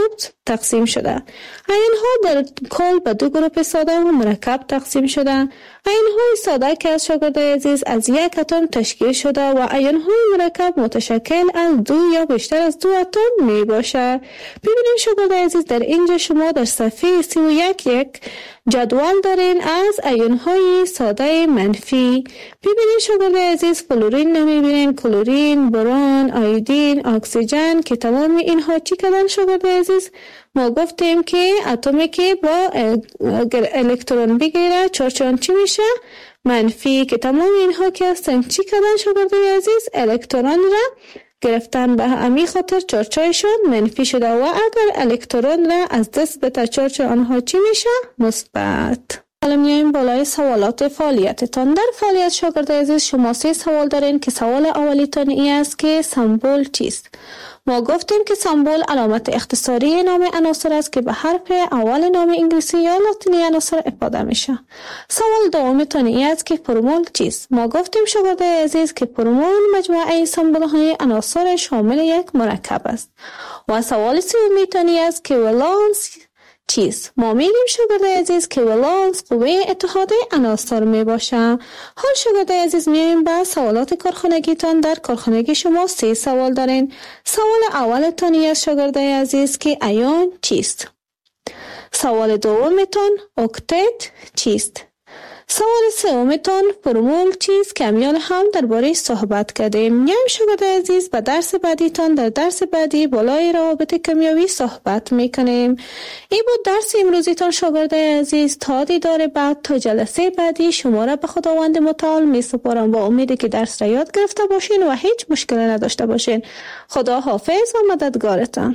تقسیم شده. آیون ها در کل به دو گروه ساده و مرکب تقسیم شده. آیون های ساده که از شاگردای عزیز از یک اتم تشکیل شده و آیون های مرکب متشکل از دو یا بیشتر از دو اتم می باشه. ببینید شاگردای عزیز در اینجا شما در صفحه 31 یک جدول دارین از آیون های ساده منفی. ببینید شاگردای عزیز فلورین نمیبینین، کلورین، برون، آیودین، اکسیژن که تمام اینها چی کردن شاگردای عزیز؟ ما گفتیم که اتمی که با الکترون بگیره چارچان چی میشه؟ منفی. که تمام اینها که هستن چی کردن شاگردای عزیز؟ الکترون را گرفتن، به همین خاطر چارچایشون منفی شده و اگر الکترون را از دست بده چارچ آنها چی میشه؟ مثبت. حالا میایم بالای سوالات فعالیتتان. در فعالیت شاگردای عزیز شما 3 سوال دارین که سوال اولیتان این است که سمبل چیست؟ ما گفتیم که سمبل علامت اختصاری نام عناصر است که به حرف اول نام انگلیسی یا لاتینی عناصر افاده میشه. سوال دومتان این است که فرمول چیست؟ ما گفتیم شاگردای عزیز که فرمول مجموعه سمبل های عناصر شامل یک مرکب است. و سوال سومیتان این است که ولانس چیست؟ ما میگیم شاگردای عزیز که ولانس قوه اتحاد عناصر می باشه. حال شاگردای عزیز میایم به سوالات کارخانگیتان. در کارخانگی شما 3 سوال دارین. سوال اولتان است شاگردای عزیز که ایون چیست؟ سوال دومتان اکتت چیست؟ سوال سومتان فرمول چیست که امیال هم درباره صحبت کردیم. میایم شاگردای عزیز به درس بعدیتان. در درس بعدی بالای روابط کیمیایی صحبت میکنیم. این بود درس امروزیتان شاگردای عزیز. تا دیدار بعد، تا جلسه بعدی شما را به خداوند متعال میسپارم با امیدی که درس را یاد گرفته باشین و هیچ مشکلی نداشته باشین. خدا حافظ و مددگارتان.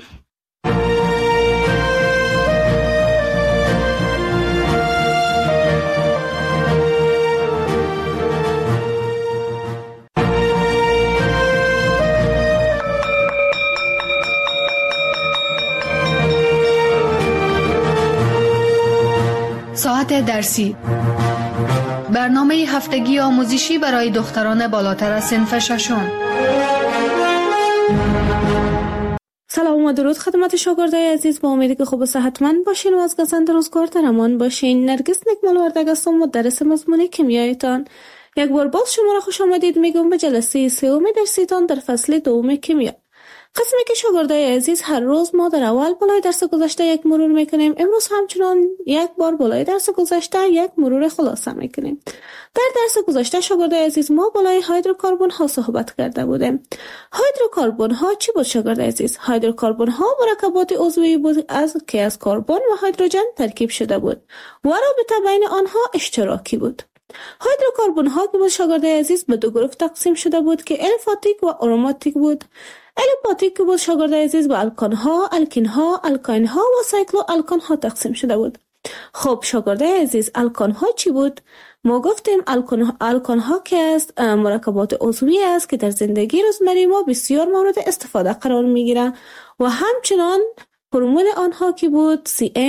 ساعت درسی، برنامه هفتگی آموزشی برای دختران بالاتر از صنف ششم. سلام و درود خدمت شاگردای عزیز. با امیدی که خوب و صحتمند باشین و از گزند روزگار در امان باشین. نرگس نکمال وردگ هستم، مدرس مضمون کیمیایتان. یک بار باز شما را خوش آمدید میگم به جلسه 3 درسیتان در فصل 2 کیمیا. قسمی که شاگردای عزیز هر روز ما در اول بالای درس گذشته یک مرور میکنیم. امروز همچنان یک بار بالای درس گذشته یک مرور خلاصه میکنیم. در درس گذشته شاگردای عزیز ما بالای هیدروکربن ها صحبت کرده بودیم. هیدروکربن ها چی بود شاگردای عزیز؟ هیدروکربن ها مرکبات عضوی بود که از کربن و هیدروژن ترکیب شده بود و رابطه بین آنها اشتراکی بود. هیدروکربن ها که بود شاگردای عزیز به 2 گروه تقسیم شده بود که الفاتیک و آروماتیک بود. الفاتیک که بود شاگردای عزیز به الکان ها، الکین ها، الکاین ها و سایکلو الکان ها تقسیم شده بود. خب شاگردای عزیز الکان ها چی بود؟ ما گفتیم الکان ها که است مرکبات عضوی است که در زندگی روزمره ما بسیار مورد استفاده قرار می گیره و همچنان فرمول آنها که بود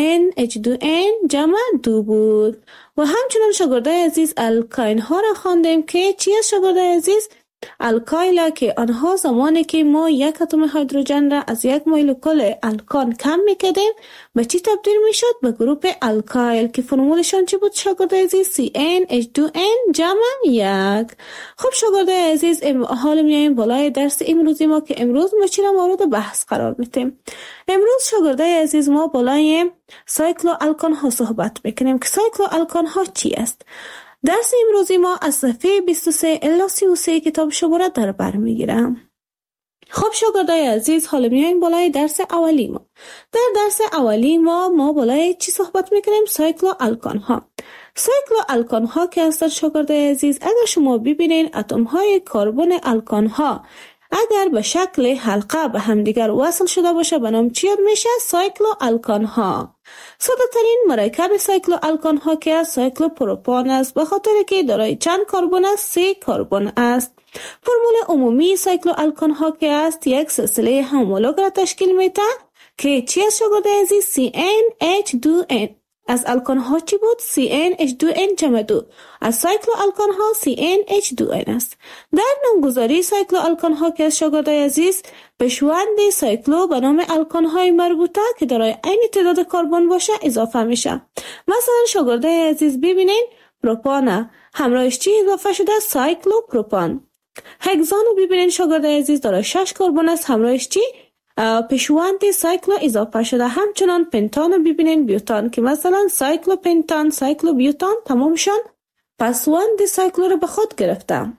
CnH2n جمع 2 بود. و همچنان شاگردای عزیز الکاین ها را خواندیم که چی است شاگردای عزیز؟ الکایل که آنها زمانی که ما یک اتم هیدروژن را از یک مولکول الکان کم میکردیم به چی تبدیل میشد؟ به گروپ الکایل که فرمولشان چی بود شاگردای عزیز؟ CnH2n جمع 1. خب شاگردای عزیز حالا میایم بالای درس امروزی ما که امروز ما چی را مورد بحث قرار میدیم. امروز شاگردای عزیز ما بالای سایکلو الکان ها صحبت میکنیم که سایکلو الکان ها چی است. درس امروزی ما از صفحه 23 الی 33 کتاب شما را در بر میگیرم. خب شاگردای عزیز حالا میایم بالای درس اولی ما. در درس اولی ما بالای چی صحبت میکنیم؟ سایکلو الکان ها. سایکلو الکان ها که هستند شاگردای عزیز اگر شما ببینین اتم های کربن الکان ها اگر به شکل حلقه به همدیگر وصل شده باشه به نام چی میشه؟ سایکلو الکان ها. ساده ترین مرکب سایکلو الکان ها که از سایکلو پروپان است به خاطر که دارای چند کربن است؟ 3 کربن است. فرمول عمومی سایکلو الکان ها که است یک سلسله همولوگ را تشکیل میده که چی است شاگردای عزیز؟ CnH2n. از الکان ها چی بود؟ CnH2n جمع 2. از سایکلو الکان ها CnH2n است. در نامگذاری سایکلو الکان ها که از شاگردای عزیز پیشوند سایکلو به نام الکان های مربوطه که دارای عین تعداد کربن باشه اضافه میشه. مثلا شاگردای عزیز ببینین پروپان همراهش چی اضافه شده؟ سایکلو پروپان. هگزان رو ببینین شاگردای عزیز دارای 6 کربن است، همراهش چی؟ پیشوند سایکلو اضافه شده. همچنان پنتان رو ببینین بیوتان که مثلا سایکلو پنتان، سایکلو بیوتان تمامشان پسوند سایکلو رو به خود گرفتم.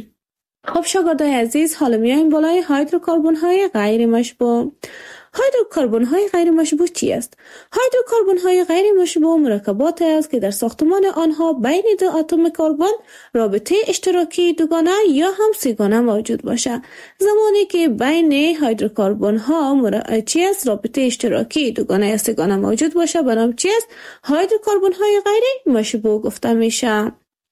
خب شاگردای عزیز حالا میایم بالای هیدروکربن های غیر مشبوع. هیدروکربن های غیر مشبوع چی است؟ هیدروکربن های غیر مشبوع مرکبات است که در ساختمان آنها بین دو اتم کربن رابطه اشتراکی دوگانه یا هم سه‌گانه موجود باشد. زمانی که بین هیدروکربن ها چی است؟ رابطه اشتراکی دوگانه یا سه‌گانه موجود باشه به نام چی است؟ هیدروکربن های غیر مشبوع گفته میشه.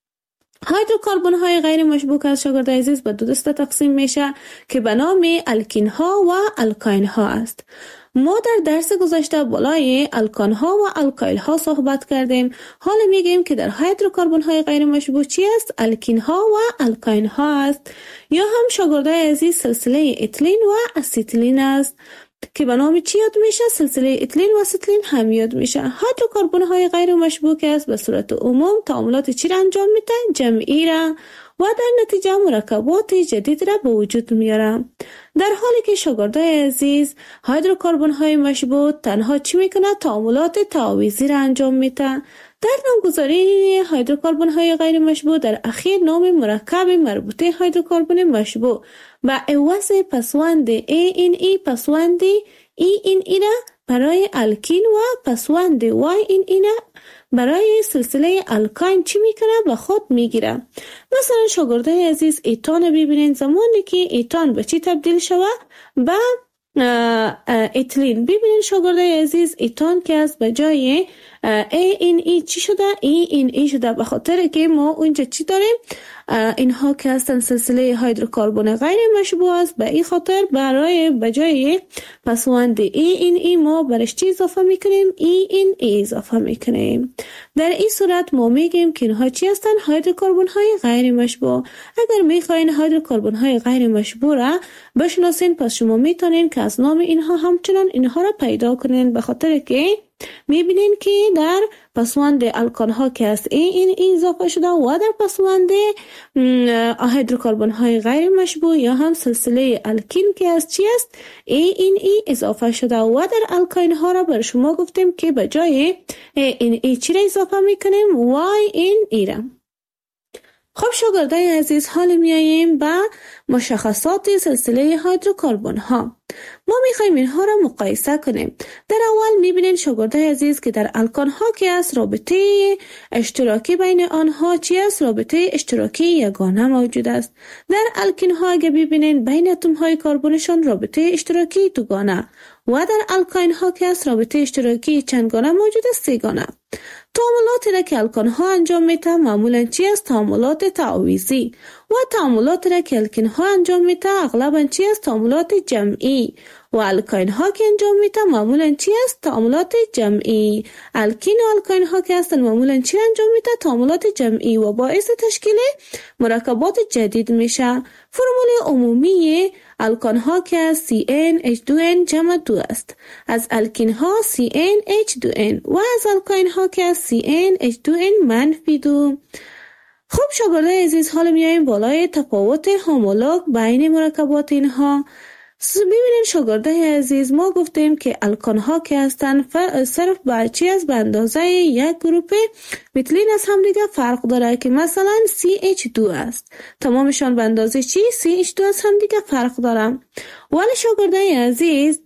هیدروکربن های غیر مشبوع از شاگرد عزیز به دو دسته تقسیم میشه که به نام الکین ها و الکاین ها است. ما در درس گذشته بالای الکان ها و الکایل ها صحبت کردیم. حالا میگیم که در هیدروکربن های غیر مشبوع چی است؟ الکین ها و الکاین ها است یا هم شاگرد عزیز سلسله اتیلین و اسیتیلین است که به نام چی یاد میشه؟ سلسله اتیلین و اسیتیلین هم یاد میشه. هیدروکربن های غیر مشبوع است به صورت عموم تعاملات چی را انجام میده؟ جمعی را و در نتیجه مرکبات جدید را به وجود میاره. در حالی که شاگردای عزیز هیدروکربن های مشبوع تنها چی میکنه؟ تعاملات تعاویزی را انجام میده. در نامگذاری هیدروکربن های غیر مشبوع در اخیر نام مرکب مربوطه هیدروکربن مشبوع به عوض پسوند ANE پسوند ENE را برای الکین و پسوند YNE را برای سلسله الکاین چی میکنه؟ به خود میگیره. مثلا شاگردای عزیز ایتان ببینین، زمانی که ایتان به چی تبدیل شوه؟ به اتیلین. ببینین شاگردای عزیز ایتان که از به جای ANE چی شده؟ ENE شده به خاطر که ما اونجا چی داریم؟ اینها که هستن سلسله هیدروکربن غیر مشبوع است. به این خاطر برای به جای پسوند ENE ما برش چی اضافه میکنیم؟ ENE اضافه میکنیم. در این صورت ما میگیم که اینها چی هستن؟ هیدروکربن های غیر مشبوع. اگر میخواین هیدروکربن های غیر مشبوع را بشناسین پس شما میتونین که از نام اینها همچنان اینها را پیدا کنین، به خاطر که میبینین که در پسوند الکان ها که است ANE اضافه شده و در پسوند هیدروکربن های غیر مشبوع یا هم سلسله الکین که است چی است؟ ANE اضافه شده و در الکاین ها را بر شما گفتیم که به جای ANE چی را اضافه میکنیم؟ YNE را. خب شاگردای عزیز حال میاییم به مشخصات سلسله هیدروکربن ها. ما میخوایم اینها را مقایسه کنیم. در اول میبینین شاگردای عزیز که در الکان ها که است رابطه اشتراکی بین آنها چی است؟ رابطه اشتراکی یگانه موجود است. در الکین ها اگه ببینین بین اتم های کربنشان رابطه اشتراکی دوگانه و در الکاین ها که است رابطه اشتراکی چندگانه موجود است؟ سه‌گانه. تعاملاتی را که الکان ها انجام میده معمولا چی است؟ تعاملات تعاویزی و تعاملاتی را که الکین ها انجام میده اغلبا چی است؟ تعاملات جمعی و الکاین ها که انجام میده معمولا چی است؟ تعاملات جمعی. الکین و الکاین ها که هستن معمولا چی انجام میده؟ تعاملات جمعی و باعث تشکیل مرکبات جدید میشه. فرمول عمومی الکان ها که CnH2n جمع 2 است. از الکین ها CnH2n و از الکاین ها که CnH2n منفی 2. خب شاگردای عزیز حالا میاییم بالای تفاوت هومولوگ بین مرکبات اینها. ببینید شاگردای عزیز ما گفتیم که الکان ها که هستن صرف با چی از به اندازه یک گروپ متلین از هم دیگه فرق داره که مثلا CH2 است. تمامشان به اندازه چی؟ CH2 از هم دیگه فرق داره. ولی شاگردای عزیز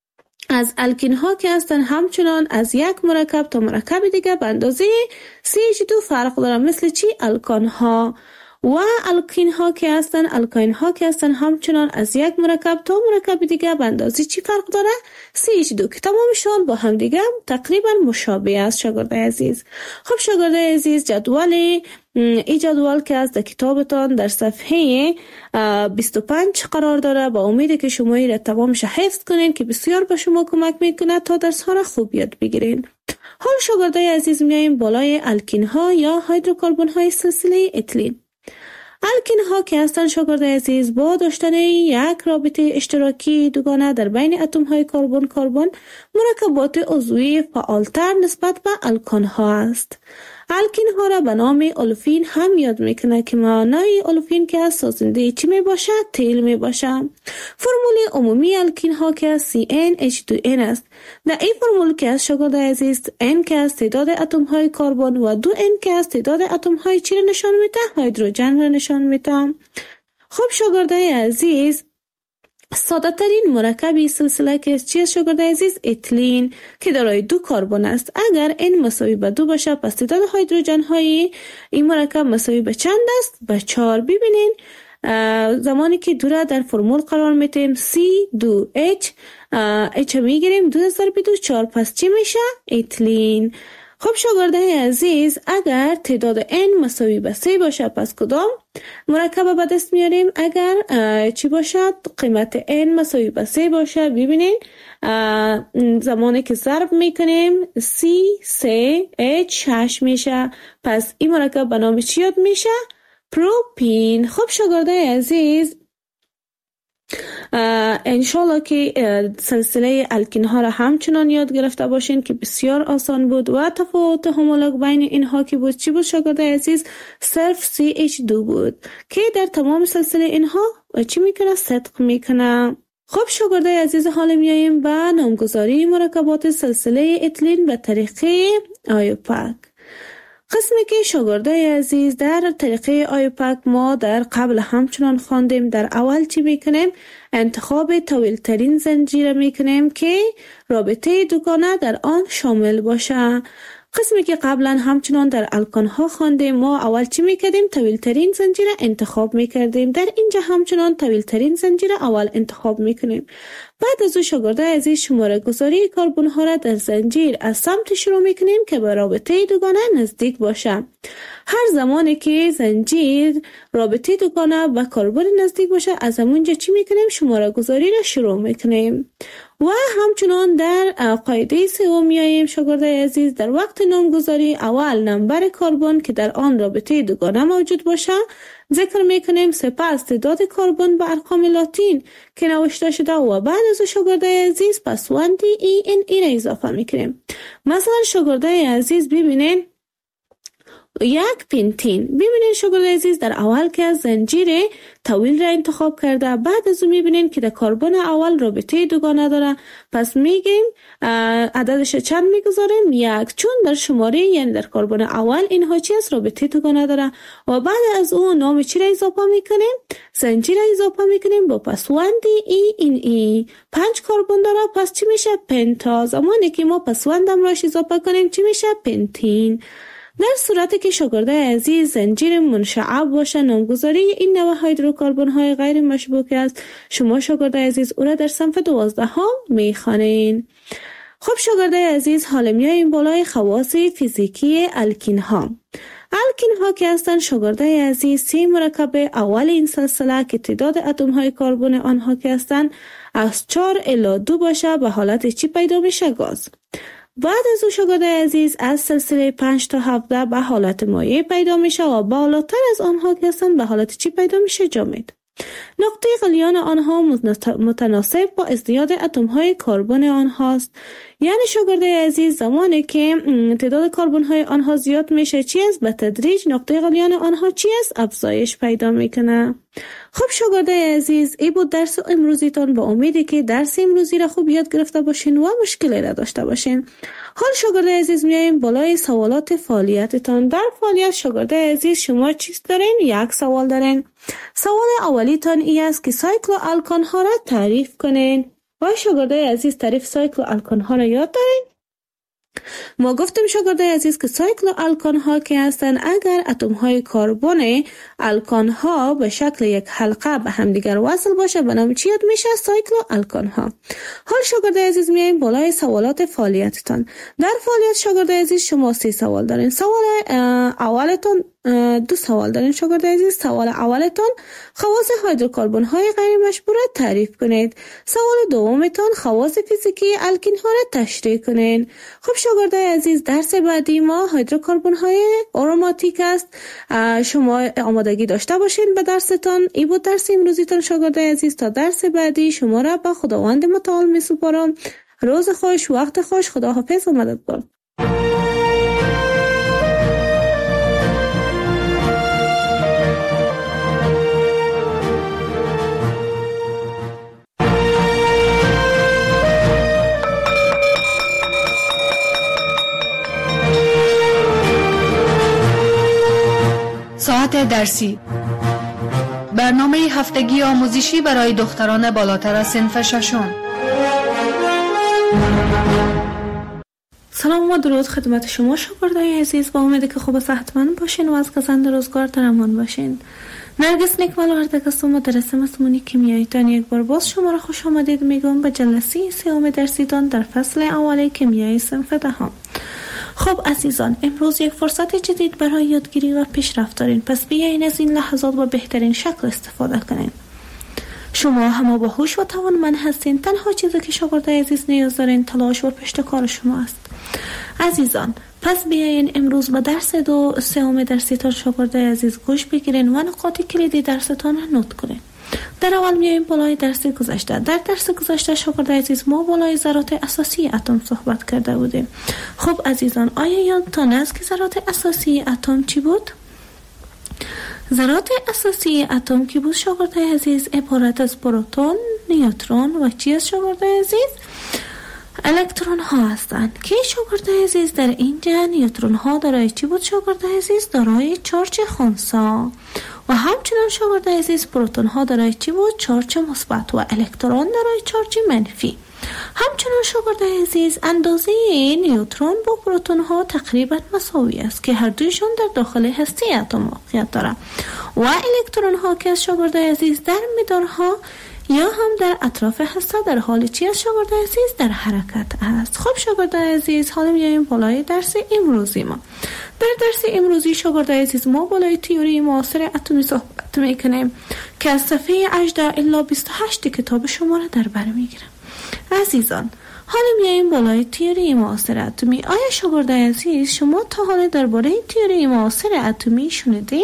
از الکین ها که هستن همچنان از یک مرکب تا مرکب دیگه به اندازه CH2 فرق داره. مثل چی؟ الکان ها. و الکین ها که هستن الکاین ها که هستن همچنان از یک مرکب تا مرکب دیگه به اندازه چی فرق داره؟ CH2 که تمامشان با هم دیگه تقریبا مشابه است شاگردای عزیز. خب شاگردای عزیز این جدول که از کتابتان در صفحه 25 قرار داره. با امید که شما این را تمامش حفظ کنین که بسیار به شما کمک میکنه تا درس ها را خوب یاد بگیرین. حال شاگردای عزیز میایم بالای الکین ها یا هیدروکربن های سلسله اتیلین. الکین ها که هستند شاگردای عزیز با داشتن یک رابطه اشتراکی دوگانه در بین اتم های کربن مرکبات عضوی فعالتر نسبت به الکان ها است. الکین ها را به نام اولفین هم یاد میکنه که معنای اولفین که از سازنده چی می باشه؟ تیل می باشه. فرمول عمومی الکین ها که از CnH2n است. در این فرمول که از شاگردای عزیز N که از تعداد اتم های کربن و 2N که از تعداد اتم های چی را نشان میده؟ هیدروژن را نشان میده. خب شاگردای عزیز ساده ترین مرکب سلسله که چیست شاگردای عزیز؟ اتیلین که دارای 2 کربن است. اگر n مساوی به 2 باشه پس تعداد هیدروژن های این مرکب مساوی به چند است؟ به 4. ببینین زمانی که 2 را در فرمول قرار میتیم C2H H میگیریم 2 ضرب 2 4 پس چی میشه؟ اتیلین. خب شاگردای عزیز اگر تعداد n مساوی به 3 باشه پس کدام مرکب به دست میاریم؟ اگر چی باشد؟ قیمت n مساوی به 3 باشه. ببینین زمانی که ضرب میکنیم C3H8 میشه. پس این مرکب به نام چی یاد میشه؟ پروپین. خب شاگردای عزیز انشالله که سلسله الکین ها را همچنان یاد گرفته باشین که بسیار آسان بود و تفاوت همولوگ بین اینها که بود چی بود شاگردای عزیز؟ صرف CH2 بود که در تمام سلسله اینها چی میکنه؟ صدق میکنه. خب شاگردای عزیز حالا میاییم به نامگذاری مرکبات سلسله اتیلین به طریقه آیوپاک. قسمی که شاگردای عزیز در طریقه آیوپاک ما در قبل همچنان خواندیم. در اول چی میکنیم؟ انتخاب طویل ترین زنجیر میکنیم که رابطه دوگانه در آن شامل باشه. قسمی که قبلا همچنان در الکان ها خواندیم ما اول چی میکردیم؟ طویل ترین زنجیر انتخاب میکردیم. در اینجا همچنان طویل ترین زنجیر اول انتخاب میکنیم. بعد از او شاگردای عزیز شماره گذاری کربن ها را در زنجیر از سمت شروع میکنیم که به رابطه دوگانه نزدیک باشه. هر زمانی که زنجیر رابطه دوگانه با کربن نزدیک باشه از همونجا چی میکنیم؟ شماره گذاری را شروع میکنیم. و همچنان در قاعده سوم میاییم شاگردای عزیز در وقت نامگذاری اول نمبر کربن که در آن رابطه دوگانه موجود باشه ذکر میکنیم، سپس تعداد کربن به ارقام لاتین که نوشته شده و بعد از شاگردای عزیز پسوند ای را اضافه میکنیم. مثلا شاگردای عزیز ببینین یک پنتین. ببینین شاگردای عزیز در اول که از زنجیر طویل را انتخاب کرده بعد از اون میبینین که در کربن اول رابطه دوگانه داره پس میگیم عددش چند میگذاریم؟ 1 چون در شماره یعنی در کربن اول اینها چی است؟ رابطه دوگانه داره و بعد از اون نام چی را اضافه میکنیم؟ زنجیر را اضافه میکنیم با پسوند ای 5 کربن داره پس چی میشه؟ پنتا. زمانی که ما پسوندم راش اضافه کنیم چی میشه؟ پنتین. در صورتی که شاگردای عزیز زنجیر منشعب باشه نامگذاری این نوع هیدروکربن های غیر مشبوک است. شما شاگردای عزیز او را در صنف 12 میخوانین. خب شاگردای عزیز حالا میاییم بالای خواص فیزیکی الکین ها. الکین ها که هستند شاگردای عزیز 3 مرکب اول این سلسله که تعداد اتم های کربن آنها که هستند از 4 الی 2 باشه به حالت چی پیدا میشه؟ گاز. بعد از او شاگردای عزیز از سلسله 5 تا 17 به حالت مایع پیدا میشه و بالاتر از آنها که هستند به حالت چی پیدا میشه؟ جامد. نقطه غلیان آنها متناسب با ازدیاد اتم های کربن آنهاست. یعنی شاگردای عزیز زمانی که تعداد کربن های آنها زیاد میشه چی است؟ به تدریج نقطه غلیان آنها چی است؟ افزایش پیدا میکنه. خب شاگردای عزیز این بود درس امروزیتان. با امیدی که درس امروزی را خوب یاد گرفته باشین و مشکلی را داشته باشین. حال شاگردای عزیز میاییم بالای سوالات فعالیتتان. در فعالیت شاگردای عزیز شما چیز دارین؟ یک سوال دارین. سوال اولیتان ای است که سایکل الکان ها را تعریف کنین. و شاگردای عزیز تعریف سایکل الکان ها را یاد دارین؟ ما گفتیم شاگردای عزیز که سایکل الکان ها که هستن اگر اتم های کربن الکان ها به شکل یک حلقه به همدیگر وصل باشه به نام چی یاد میشه؟ سایکل الکان ها. حال شاگردای عزیز میایم بالای سوالات فعالیتتان. در فعالیت شاگردای عزیز شما 3 سوال دارین. سوال اولتون دو سوال دارین شاگرد عزیز. سوال اولتون خواص هیدروکربن های غیر مشبوع را تعریف کنید. سوال دومتون خواص فیزیکی الکین ها را تشریح کنین. خب شاگرد عزیز، درس بعدی ما هیدروکربن های آروماتیک است. شما آمادگی داشته باشین به درستان. این بود درس امروزیتون شاگرد عزیز. تا درس بعدی شما را به خداوند متعال می سپارم. روز خوش، وقت خوش، خداحافظ و مددگار. ساعت درسی، برنامه هفتگی آموزشی برای دختران بالاتر از صنف ششم. سلام و درود خدمت شما شاگردای عزیز. با امید که خوب و صحتمند باشین و از گزند روزگار در امان باشین. نرگس نیکمال وردگ هستم، مدرس مضمون کیمیاییتان. یک بار باز شما را خوش آمدید میگم به جلسه سوم درسیتان در فصل اول کیمیای صنف دهم. خب عزیزان، امروز یک فرصت جدید برای یادگیری و پیشرفت دارین، پس بیاین از این لحظات با بهترین شکل استفاده کنین. شما همه با هوش و توانمند هستین. تنها چیزی که شاگردای عزیز نیاز دارین تلاش و پشتکار شما است. عزیزان، پس بیاین امروز به درس سوم درسیتان شاگردای عزیز گوش بگیرین و نقاط کلیدی درستان را نوت کنین. در اول میایم بالای درس گذشته. در درس گذشته شاگردای عزیز ما بالای ذرات اساسی اتم صحبت کرده بودیم. خب عزیزان، آیا یادتان است که ذرات اساسی اتم چی بود؟ ذرات اساسی اتم که بود شاگردای عزیز عبارت از پروتون، نیوترون و چی است شاگردای عزیز؟ الکترون ها هستند که شاگردای عزیز در اینجا نیوترون ها دارای چی بود شاگردای عزیز؟ دارای چارج خنثی و همچنان شاگردای عزیز پروتون ها دارای چی بود؟ چارج مثبت و الکترون دارای چارج منفی. همچنان شاگردای عزیز اندازه نیوترون با پروتون ها تقریبا مساوی است که هر دویشون در داخل هسته اتم واقعیت دارند و الکترون ها که شاگردای عزیز در مدارها یا هم در اطراف هسته در حال چی است شاگردای عزیز؟ در حرکت است. خب شاگردای عزیز، حالا میایم بالای درس امروزی ما. در درس امروزی شاگردای عزیز ما بالای تئوری معاصر اتمی صحبت میکنیم که از صفحه 18 الی 28 کتاب شما را در بر میگیرم. عزیزان، حالا میایم بالای تئوری معاصر اتمی. آیا شاگردای عزیز شما تا حالا درباره تئوری معاصر اتمی شنیدین؟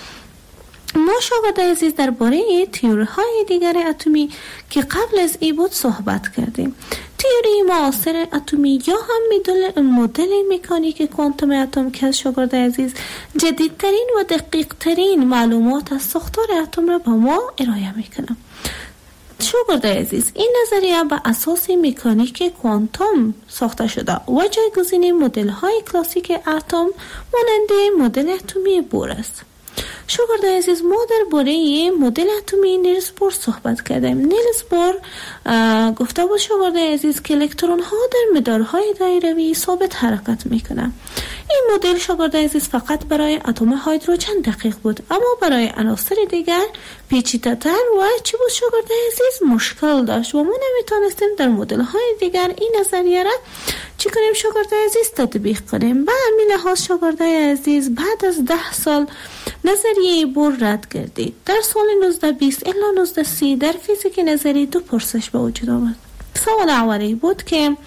ما شاگردای عزیز درباره تئوری‌های دیگر اتمی که قبل از این بود صحبت کردیم. تئوری معاصر اتمی یا هم مدل مکانیک کوانتوم اتم که از شاگردای عزیز جدیدترین و دقیقترین معلومات از ساختار اتم را به ما ارائه میکنه. شاگردای عزیز، این نظریه به اساس مکانیک کوانتوم ساخته شده و جایگزین مدل‌های کلاسیک اتم مانند مدل اتمی بور است. شاگردای عزیز، ما درباره مدل اتمی نیلز بور صحبت کردیم. نیلز بور گفته بود شاگردای عزیز که الکترون ها در مدارهای دایروی ثابت حرکت میکنند. این مدل شاگردای عزیز فقط برای اتم هیدروژن دقیق بود، اما برای عناصر دیگر پیچیده‌تر و چی بود شاگردای عزیز؟ مشکل داشت و ما نمیتونستیم در مدل های دیگر این نظریه را چی کنیم شاگردای عزیز؟ تطبیق کنیم. به همین لحاظ شاگردای عزیز بعد از 10 سال نظریه بور رد گردید. در سال 1920 الی 1930 در فیزیک نظری دو پرسش به وجود آمد. سوال اولی بود که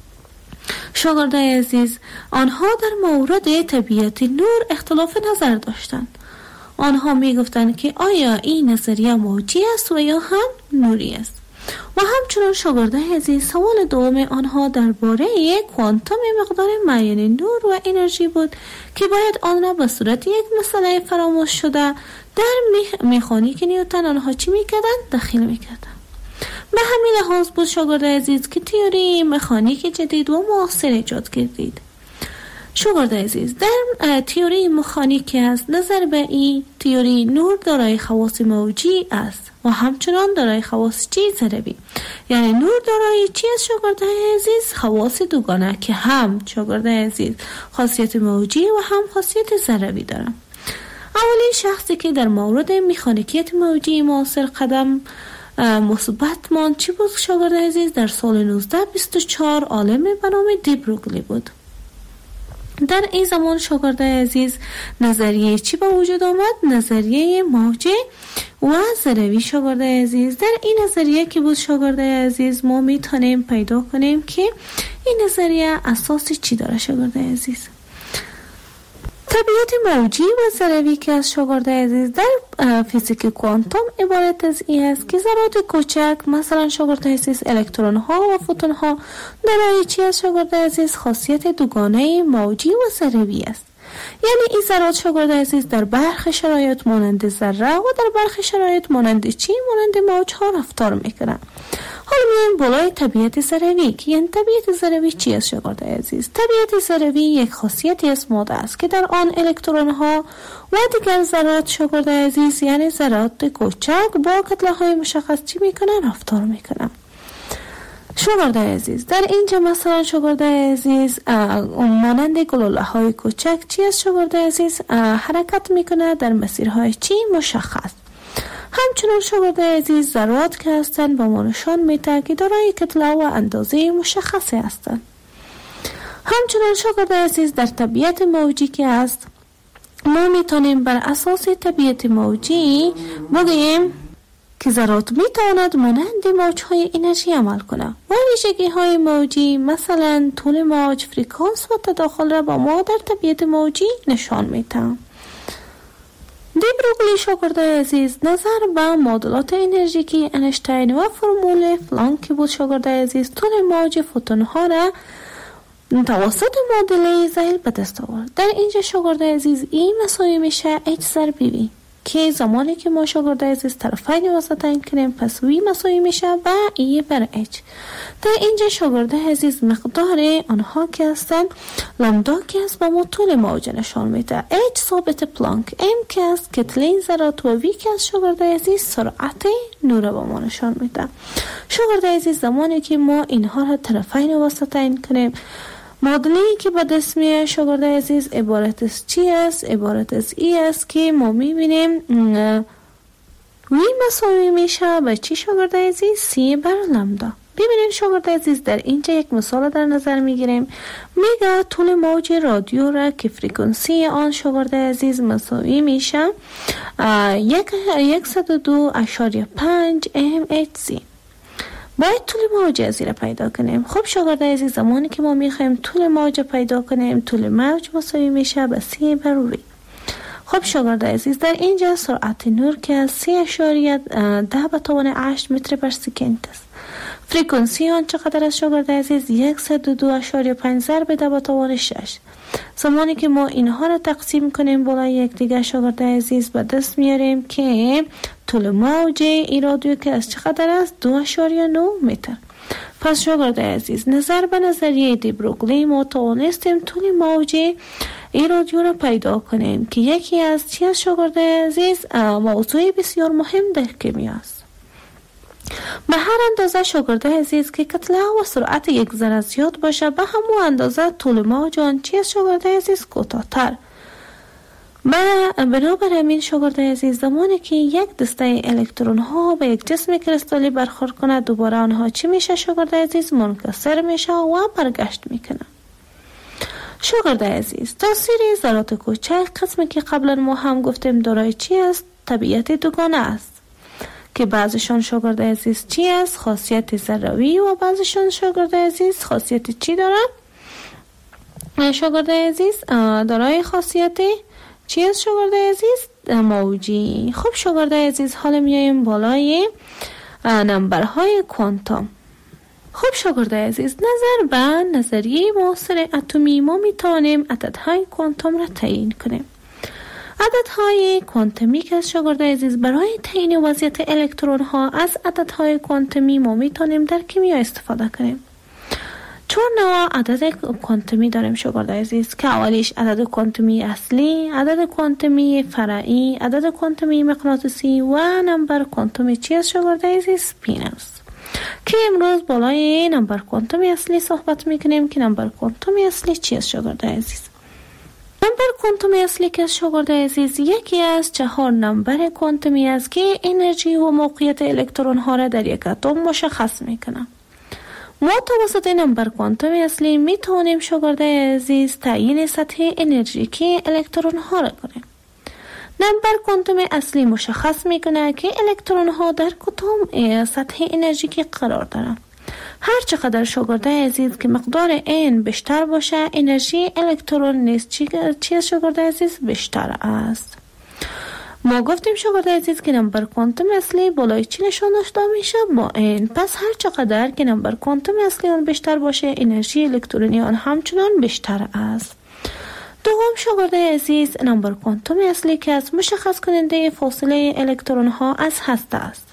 شاگردای عزیز آنها در مورد طبیعت نور اختلاف نظر داشتند. آنها می گفتند که آیا این نظریه موجی است و یا هم نوری است. و همچنان شاگردای عزیز سوال دوم آنها درباره کوانتوم مقدار معین نور و انرژی بود که باید آن را به صورت یک مسئله فراموش شده در مکانیک نیوتن آنها چی میکردند؟ دخیل میکردند. به همین لحاظ بود شاگردای عزیز که تئوری مکانیک جدید و معاصر ایجاد کردید. شاگردای عزیز، در تئوری مکانیک است نظر به این تئوری نور دارای خواص موجی است و همچنان دارای خواص چی؟ ضربی. یعنی نور دارای چی است شاگردای عزیز؟ خواص دوگانه که هم شاگردای عزیز خاصیت موجی و هم خاصیت ضربی دارن. اولین شخصی که در مورد مکانیکیت موجی معاصر قدم مثبت ماند چی بود شاگردای عزیز؟ در سال 1924 عالم به نام دی بروگلی بود. در این زمان شاگردای عزیز نظریه چی به وجود آمد؟ نظریه موج و ذروی شاگردای عزیز. در این نظریه که بود شاگردای عزیز ما میتونیم پیدا کنیم که این نظریه اساس چی داره شاگردای عزیز. طبیعت موجی و ذروی که از شاگردای عزیز در فیزیک کوانتوم عبارت از این است که ذرات کوچک مثلا شاگردای عزیز الکترون ها و فوتون ها دارای چی از شاگردای عزیز خاصیت دوگانه موجی و ذروی است. یعنی این ذرات شاگردای عزیز در برخی شرایط مانند ذره و در برخی شرایط مانند چی؟ مانند موج ها رفتار میکنن. حالا میایم بالای طبیعت ذروی که یعنی طبیعت ذروی چی است شاگردای عزیز؟ طبیعت ذروی یک خاصیتی از ماده است که در آن الکترون ها و دیگر ذرات شاگردای عزیز یعنی ذرات کوچک با کتله های مشخص چی میکنن؟ رفتار میکنن. شاگردای عزیز در اینجا مثلا شاگردای عزیز مانند گلوله های کوچک چی است شاگردای عزیز؟ حرکت میکنه در مسیرهای چی؟ مشخص. همچنان شاگردای عزیز ذرات که هستند با ما نشان میده که دارای کتله و اندازه مشخصی هستند. همچنان شاگردای عزیز در طبیعت موجی که است ما میتونیم بر اساس طبیعت موجی بگیم که ذرات میتواند مانند موجهای انرژی عمل کنه و ویژگی های موجی مثلا طول موج، فرکانس و تداخل را با ما در طبیعت موجی نشان میده. دی بروگلی شاگردای عزیز نظر به معادلات انرژیکی اینشتین و فرمول پلانک بود شاگردای عزیز طول موج فوتون ها را توسط معادله زیل به دست آورد. در اینجا شاگردای عزیز این مساوی میشه H ضرب V که زمانی که ما شاگردای عزیز طرفین واسطه کنیم پس V مساوی میشه به E بر H. در اینجا شاگردای عزیز مقدار آنها که هستن لامدا که است با ما طول موج نشان میده. H ثابت پلانک، M که است کتله ذرات و V که است شاگردای عزیز سرعت نور با ما نشان میده. شاگردای عزیز زمانی که ما اینها را طرفین واسطه کنیم معادله‌ای که به دست میاد شاگردای عزیز عبارت از چی است؟ عبارت از ای است که ما میبینیم وی مساوی میشه به چی شاگردای عزیز؟ سی بر لامدا. ببینید شاگردای عزیز در اینجا یک مثال در نظر میگیریم. میگه طول موج رادیو را که فرکانسی آن شاگردای عزیز مساوی میشه 102.5 mHz. باید طول موج از را پیدا کنیم. خب شاگردای عزیز زمانی که ما میخوایم طول موج پیدا کنیم طول موج مساوی میشه به سی بر وی. خب شاگردای عزیز در اینجا سرعت نور که 3.10 به توان 8 متر بر سکند است. فرکانسی آن چقدر است شاگردای عزیز؟ 102.5 ضرب 10 به توان 6. زمانی که ما اینها را تقسیم کنیم بالای یکدیگر شاگردای عزیز به دست میاریم که طول موج این رادیو که از چقدر است؟ 2.9 متر. پس شاگردای عزیز نظر به نظریه دی بروگلی ما توانستیم طول موج این رادیو را پیدا کنیم که یکی از چی از شاگردای عزیز موضوع بسیار مهم در کیمیا است. به هر اندازه شاگردای عزیز که کتله و سرعت یک ذره زیاد باشه به همون اندازه طول موج آن چی از شاگردای عزیز کوتاه‌تر. بنابر همین شاگردای عزیز زمانی که یک دسته الکترون ها به یک جسم کریستالی برخورد کنه دوباره آنها چی میشه شاگردای عزیز؟ منکسر میشه و برگشت میکنه. شاگردای عزیز تاثیر ذرات کوچک قسمی که قبلا ما هم گفتیم دارای چی است؟ طبیعت دوگانه است که بعضشان شاگردای عزیز چی است؟ خاصیت ذروی و بعضشان شاگردای عزیز خاصیت چی داره؟ شاگردای عزیز دارای خاصیت چی است شاگردای عزیز؟ موجی. خب شاگردای عزیز حالا میایم بالای نمبرهای کوانتوم. خب شاگردای عزیز نظر به نظریه معاصر اتمی ما میتوانیم عددهای کوانتوم را تعیین کنیم. عددهای کوانتومی که از شاگردای عزیز برای تعیین وضعیت الکترون ها از عددهای کوانتومی ما میتونیم در کیمیا استفاده کنیم. 4 نوع عدد کوانتومی داریم شاگردای عزیز که اولیش عدد کوانتومی اصلی، عدد کوانتومی فرعی، عدد کوانتومی مغناطیسی و نمبر کوانتومی چی است شاگردای عزیز؟ سپین است. که امروز بالای نمبر کوانتومی اصلی صحبت میکنیم که نمبر کوانتومی اصلی چی است شاگردای عزیز؟ نمبر کوانتومی اصلی که شاگردای عزیز یکی از 4 نمبر کوانتومی است که انرژی و موقعیت الکترون ها را در یک اتم مشخص میکنه. ما توسط نمبر کوانتوم اصلی می توانیم شاگرده عزیز تعیین سطح انرژیکی الکترون ها را کنیم. نمبر کوانتوم اصلی مشخص می کند که الکترون ها در کدام سطح انرژیکی قرار دارند. هر چقدر شاگرده عزیز که مقدار n بیشتر باشه، انرژی الکترون نیز چی از شاگرده عزیز بیشتر است. ما گفتیم شاگرده عزیز که نمبر کوانتوم اصلی بالای چی نشان داشته میشه؟ با n. پس هر چقدر که نمبر کوانتوم اصلی آن بیشتر باشه، انرژی الکترونی آن همچنان بیشتر است. دوم شاگرده عزیز، نمبر کوانتوم اصلی که از مشخص کننده فاصله الکترون ها از هسته است.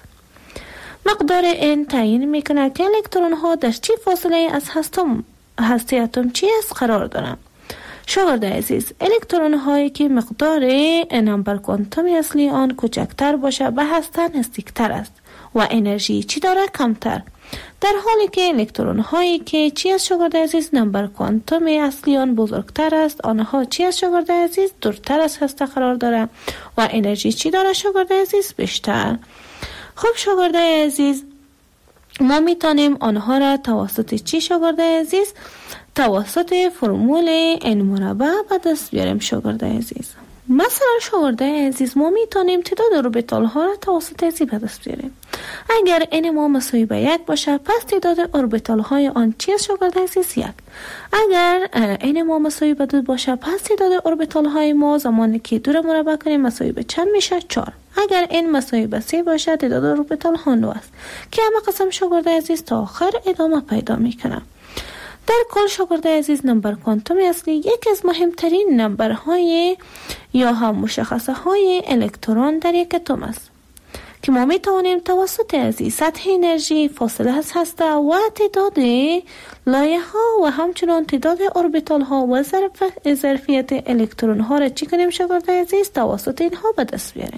مقدار n تعیین میکنه که الکترون ها در چه فاصله از هسته اتم چی است قرار دارند. شاگرده عزیز، الکترون هایی که مقدار نمبر کوانتوم اصلی آن کوچکتر باشه به هسته نزدیکتر است و انرژی چی داره؟ کمتر. در حالی که الکترون هایی که چی از شاگرده عزیز نمبر کوانتوم اصلی آن بزرگتر است، آنها چی از شاگرده عزیز دورتر از هسته قرار داره و انرژی چی داره شاگرده عزیز؟ بیشتر. خب شاگرده عزیز، ما میتونیم آنها را توسط چی شاگرده عزیز؟ توسط فرمول n مربع به دست بیاریم شاگرده عزیز. مثلا شاگرده عزیز، ما میتونیم تعداد اوربیتال ها را توسط چی به دست بیاریم؟ اگر n ما مساوی به 1 باشه، پس تعداد اوربیتال های آن چی است شاگرده عزیز؟ 1. اگر n ما مساوی به 2 باشه، پس تعداد اوربیتال های ما زمانی که 2 را مربع کنیم مساوی به چند میشه؟ 4. اگر n مساوی به 3 باشه، تعداد اوربیتال ها 9 است که همه قسم شاگرده عزیز تا آخر ادامه پیدا میکنه. در کل شاگرده عزیز، نمبر کوانتوم اصلی یکی از مهمترین نمبرهای یا هم مشخصه های الکترون در یک اتم است که ما می توانیم توسط عزیز سطح انرژی، فاصله از هسته و تعداد لایه ها و همچنان تعداد اوربیتال ها و ظرفیت الکترون ها را چی کنیم شاگرده عزیز؟ توسط اینها به دست بیاریم.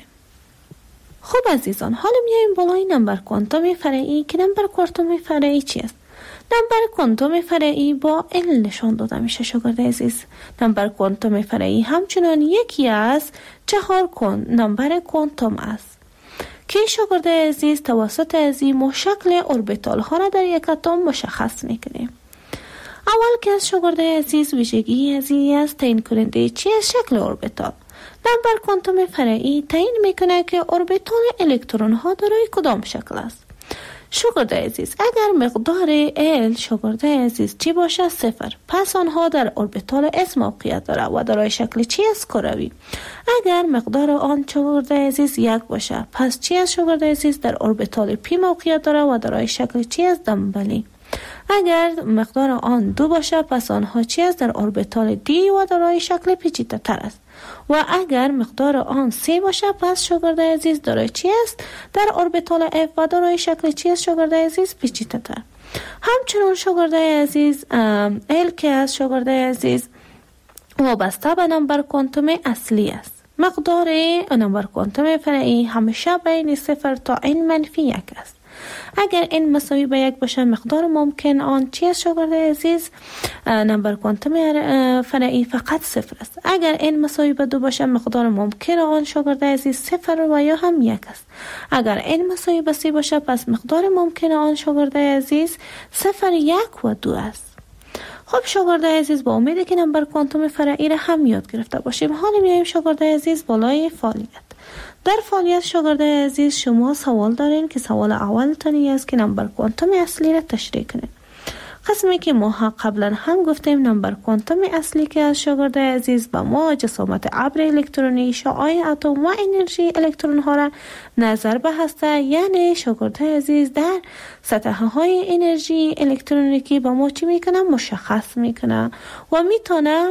خب عزیزان، حالا میایم بالای نمبر کوانتوم فرعی که نمبر کوانتوم فرعی چی است؟ نمبر کوانتوم فرعی با L نشان داده میشه شاگرده عزیز. نمبر کوانتوم فرعی همچنان یکی از 4 نمبر کوانتوم است که شاگرده عزیز توسط عزیز ما شکل اوربیتال ها را در یک اتم مشخص میکنیم. اول که از شاگرده عزیز ویژگی عزیز است تعیین کننده چی از شکل اوربیتال. نمبر کوانتوم فرعی تعیین میکنه که اوربیتال الکترون ها دارای کدام شکل است. شاگرده عزیز، اگر مقدار L شاگرده عزیز چی باشه؟ 0، پس آنها در اوربیتال S موقعیت داره و دارای شکل چی است؟ کروی. اگر مقدار آن شاگرده عزیز 1 باشه، پس چی است شاگرده عزیز؟ در اوربیتال P موقعیت داره و دارای شکل چی است؟ دنبالی. اگر مقدار آن 2 باشه، پس آنها چی است؟ در اوربیتال D و دارای شکل پیچیده تر است. و اگر مقدار آن 3 باشه، پس شاگرده عزیز دارای چی است؟ در اوربیتال F و دارای شکل چی است شاگرده عزیز؟ پیچیده تر. همچنان شاگرده عزیز، L که از شاگرده عزیز وابسته به نمبر کوانتوم اصلی است. مقدار نمبر کوانتوم فرعی همیشه بین 0 تا n-1 است. اگر n مساوی به 1 باشه، مقدار ممکن آن چی است شاگرده عزیز؟ نمبر کوانتوم فرعی فقط 0 است. اگر n مساوی به 2 باشه، مقدار ممکن آن شاگرده عزیز 0 و یا هم 1 است. اگر n مساوی به 3 باشه، پس مقدار ممکن آن شاگرده عزیز 0، 1 و 2 است. خب شاگرده عزیز، با امیده که نمبر کوانتوم فرعی را هم یاد گرفته باشیم، حالا میایم شاگرده عزیز بالای فعالیت. در فعالیت شاگرده عزیز شما سوال دارین که سوال اول تانی است که نمبر کوانتوم اصلی را تشریح کنین. قسمی که ما قبلا هم گفتیم نمبر کوانتوم اصلی که از شاگرده عزیز به ما جسامت ابر الکترونی، شعاع اتم و انرژی الکترون ها را نظر به هسته، یعنی شاگرده عزیز در سطح های انرژی الکترونیکی به ما چی میکنه؟ مشخص میکنه و میتونه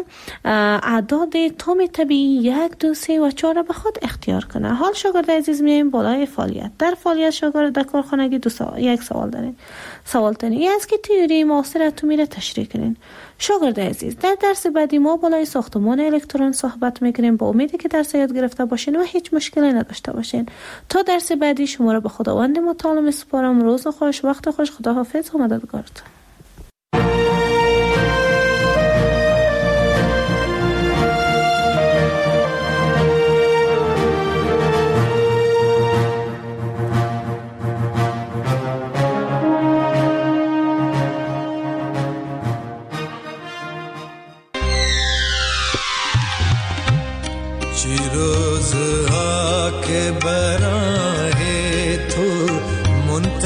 اعداد اتم طبیعی 1 2 3 و 4 به خود اختیار کنه. حال شاگرده عزیز میایم بالای فعالیت. در فعالیت شاگرده کارخانگی یک سوال دارین. سوال تانی است که تئوری معاصر اتمی را تشریح کنین. شاگرده عزیز، در درس بعدی ما بالای ساختمان الکترون صحبت میکنیم. با امیدی که درس یاد گرفته باشین و هیچ مشکلی نداشته باشین. تا درس بعدی شما را به خداوند متعال میسپارم. روز خوش، وقت خوش، خداحافظ و مددگارتون.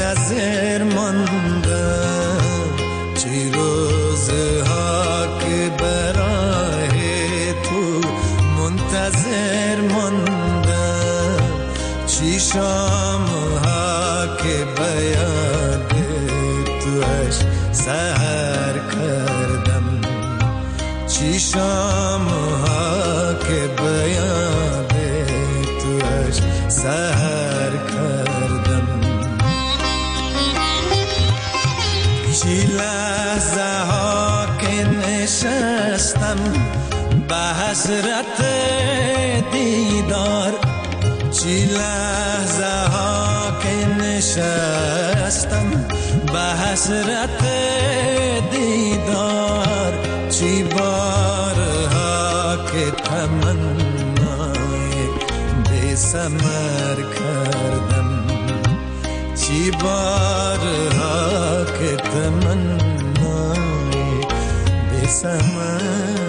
منتظر ماندم، چی روزها که برای تو منتظر ماندم، چی شامها که بیاد توش سحر کردم، چی شامها که بیاد توش سحر کردم. چی لحظه ها که نشستم به حسرت دیدار، چی لحظه ها که نشستم به حسرت دیدار، چی بارها که تمنای بی ثمر کردم، چی بارها که تمنای بی ثمر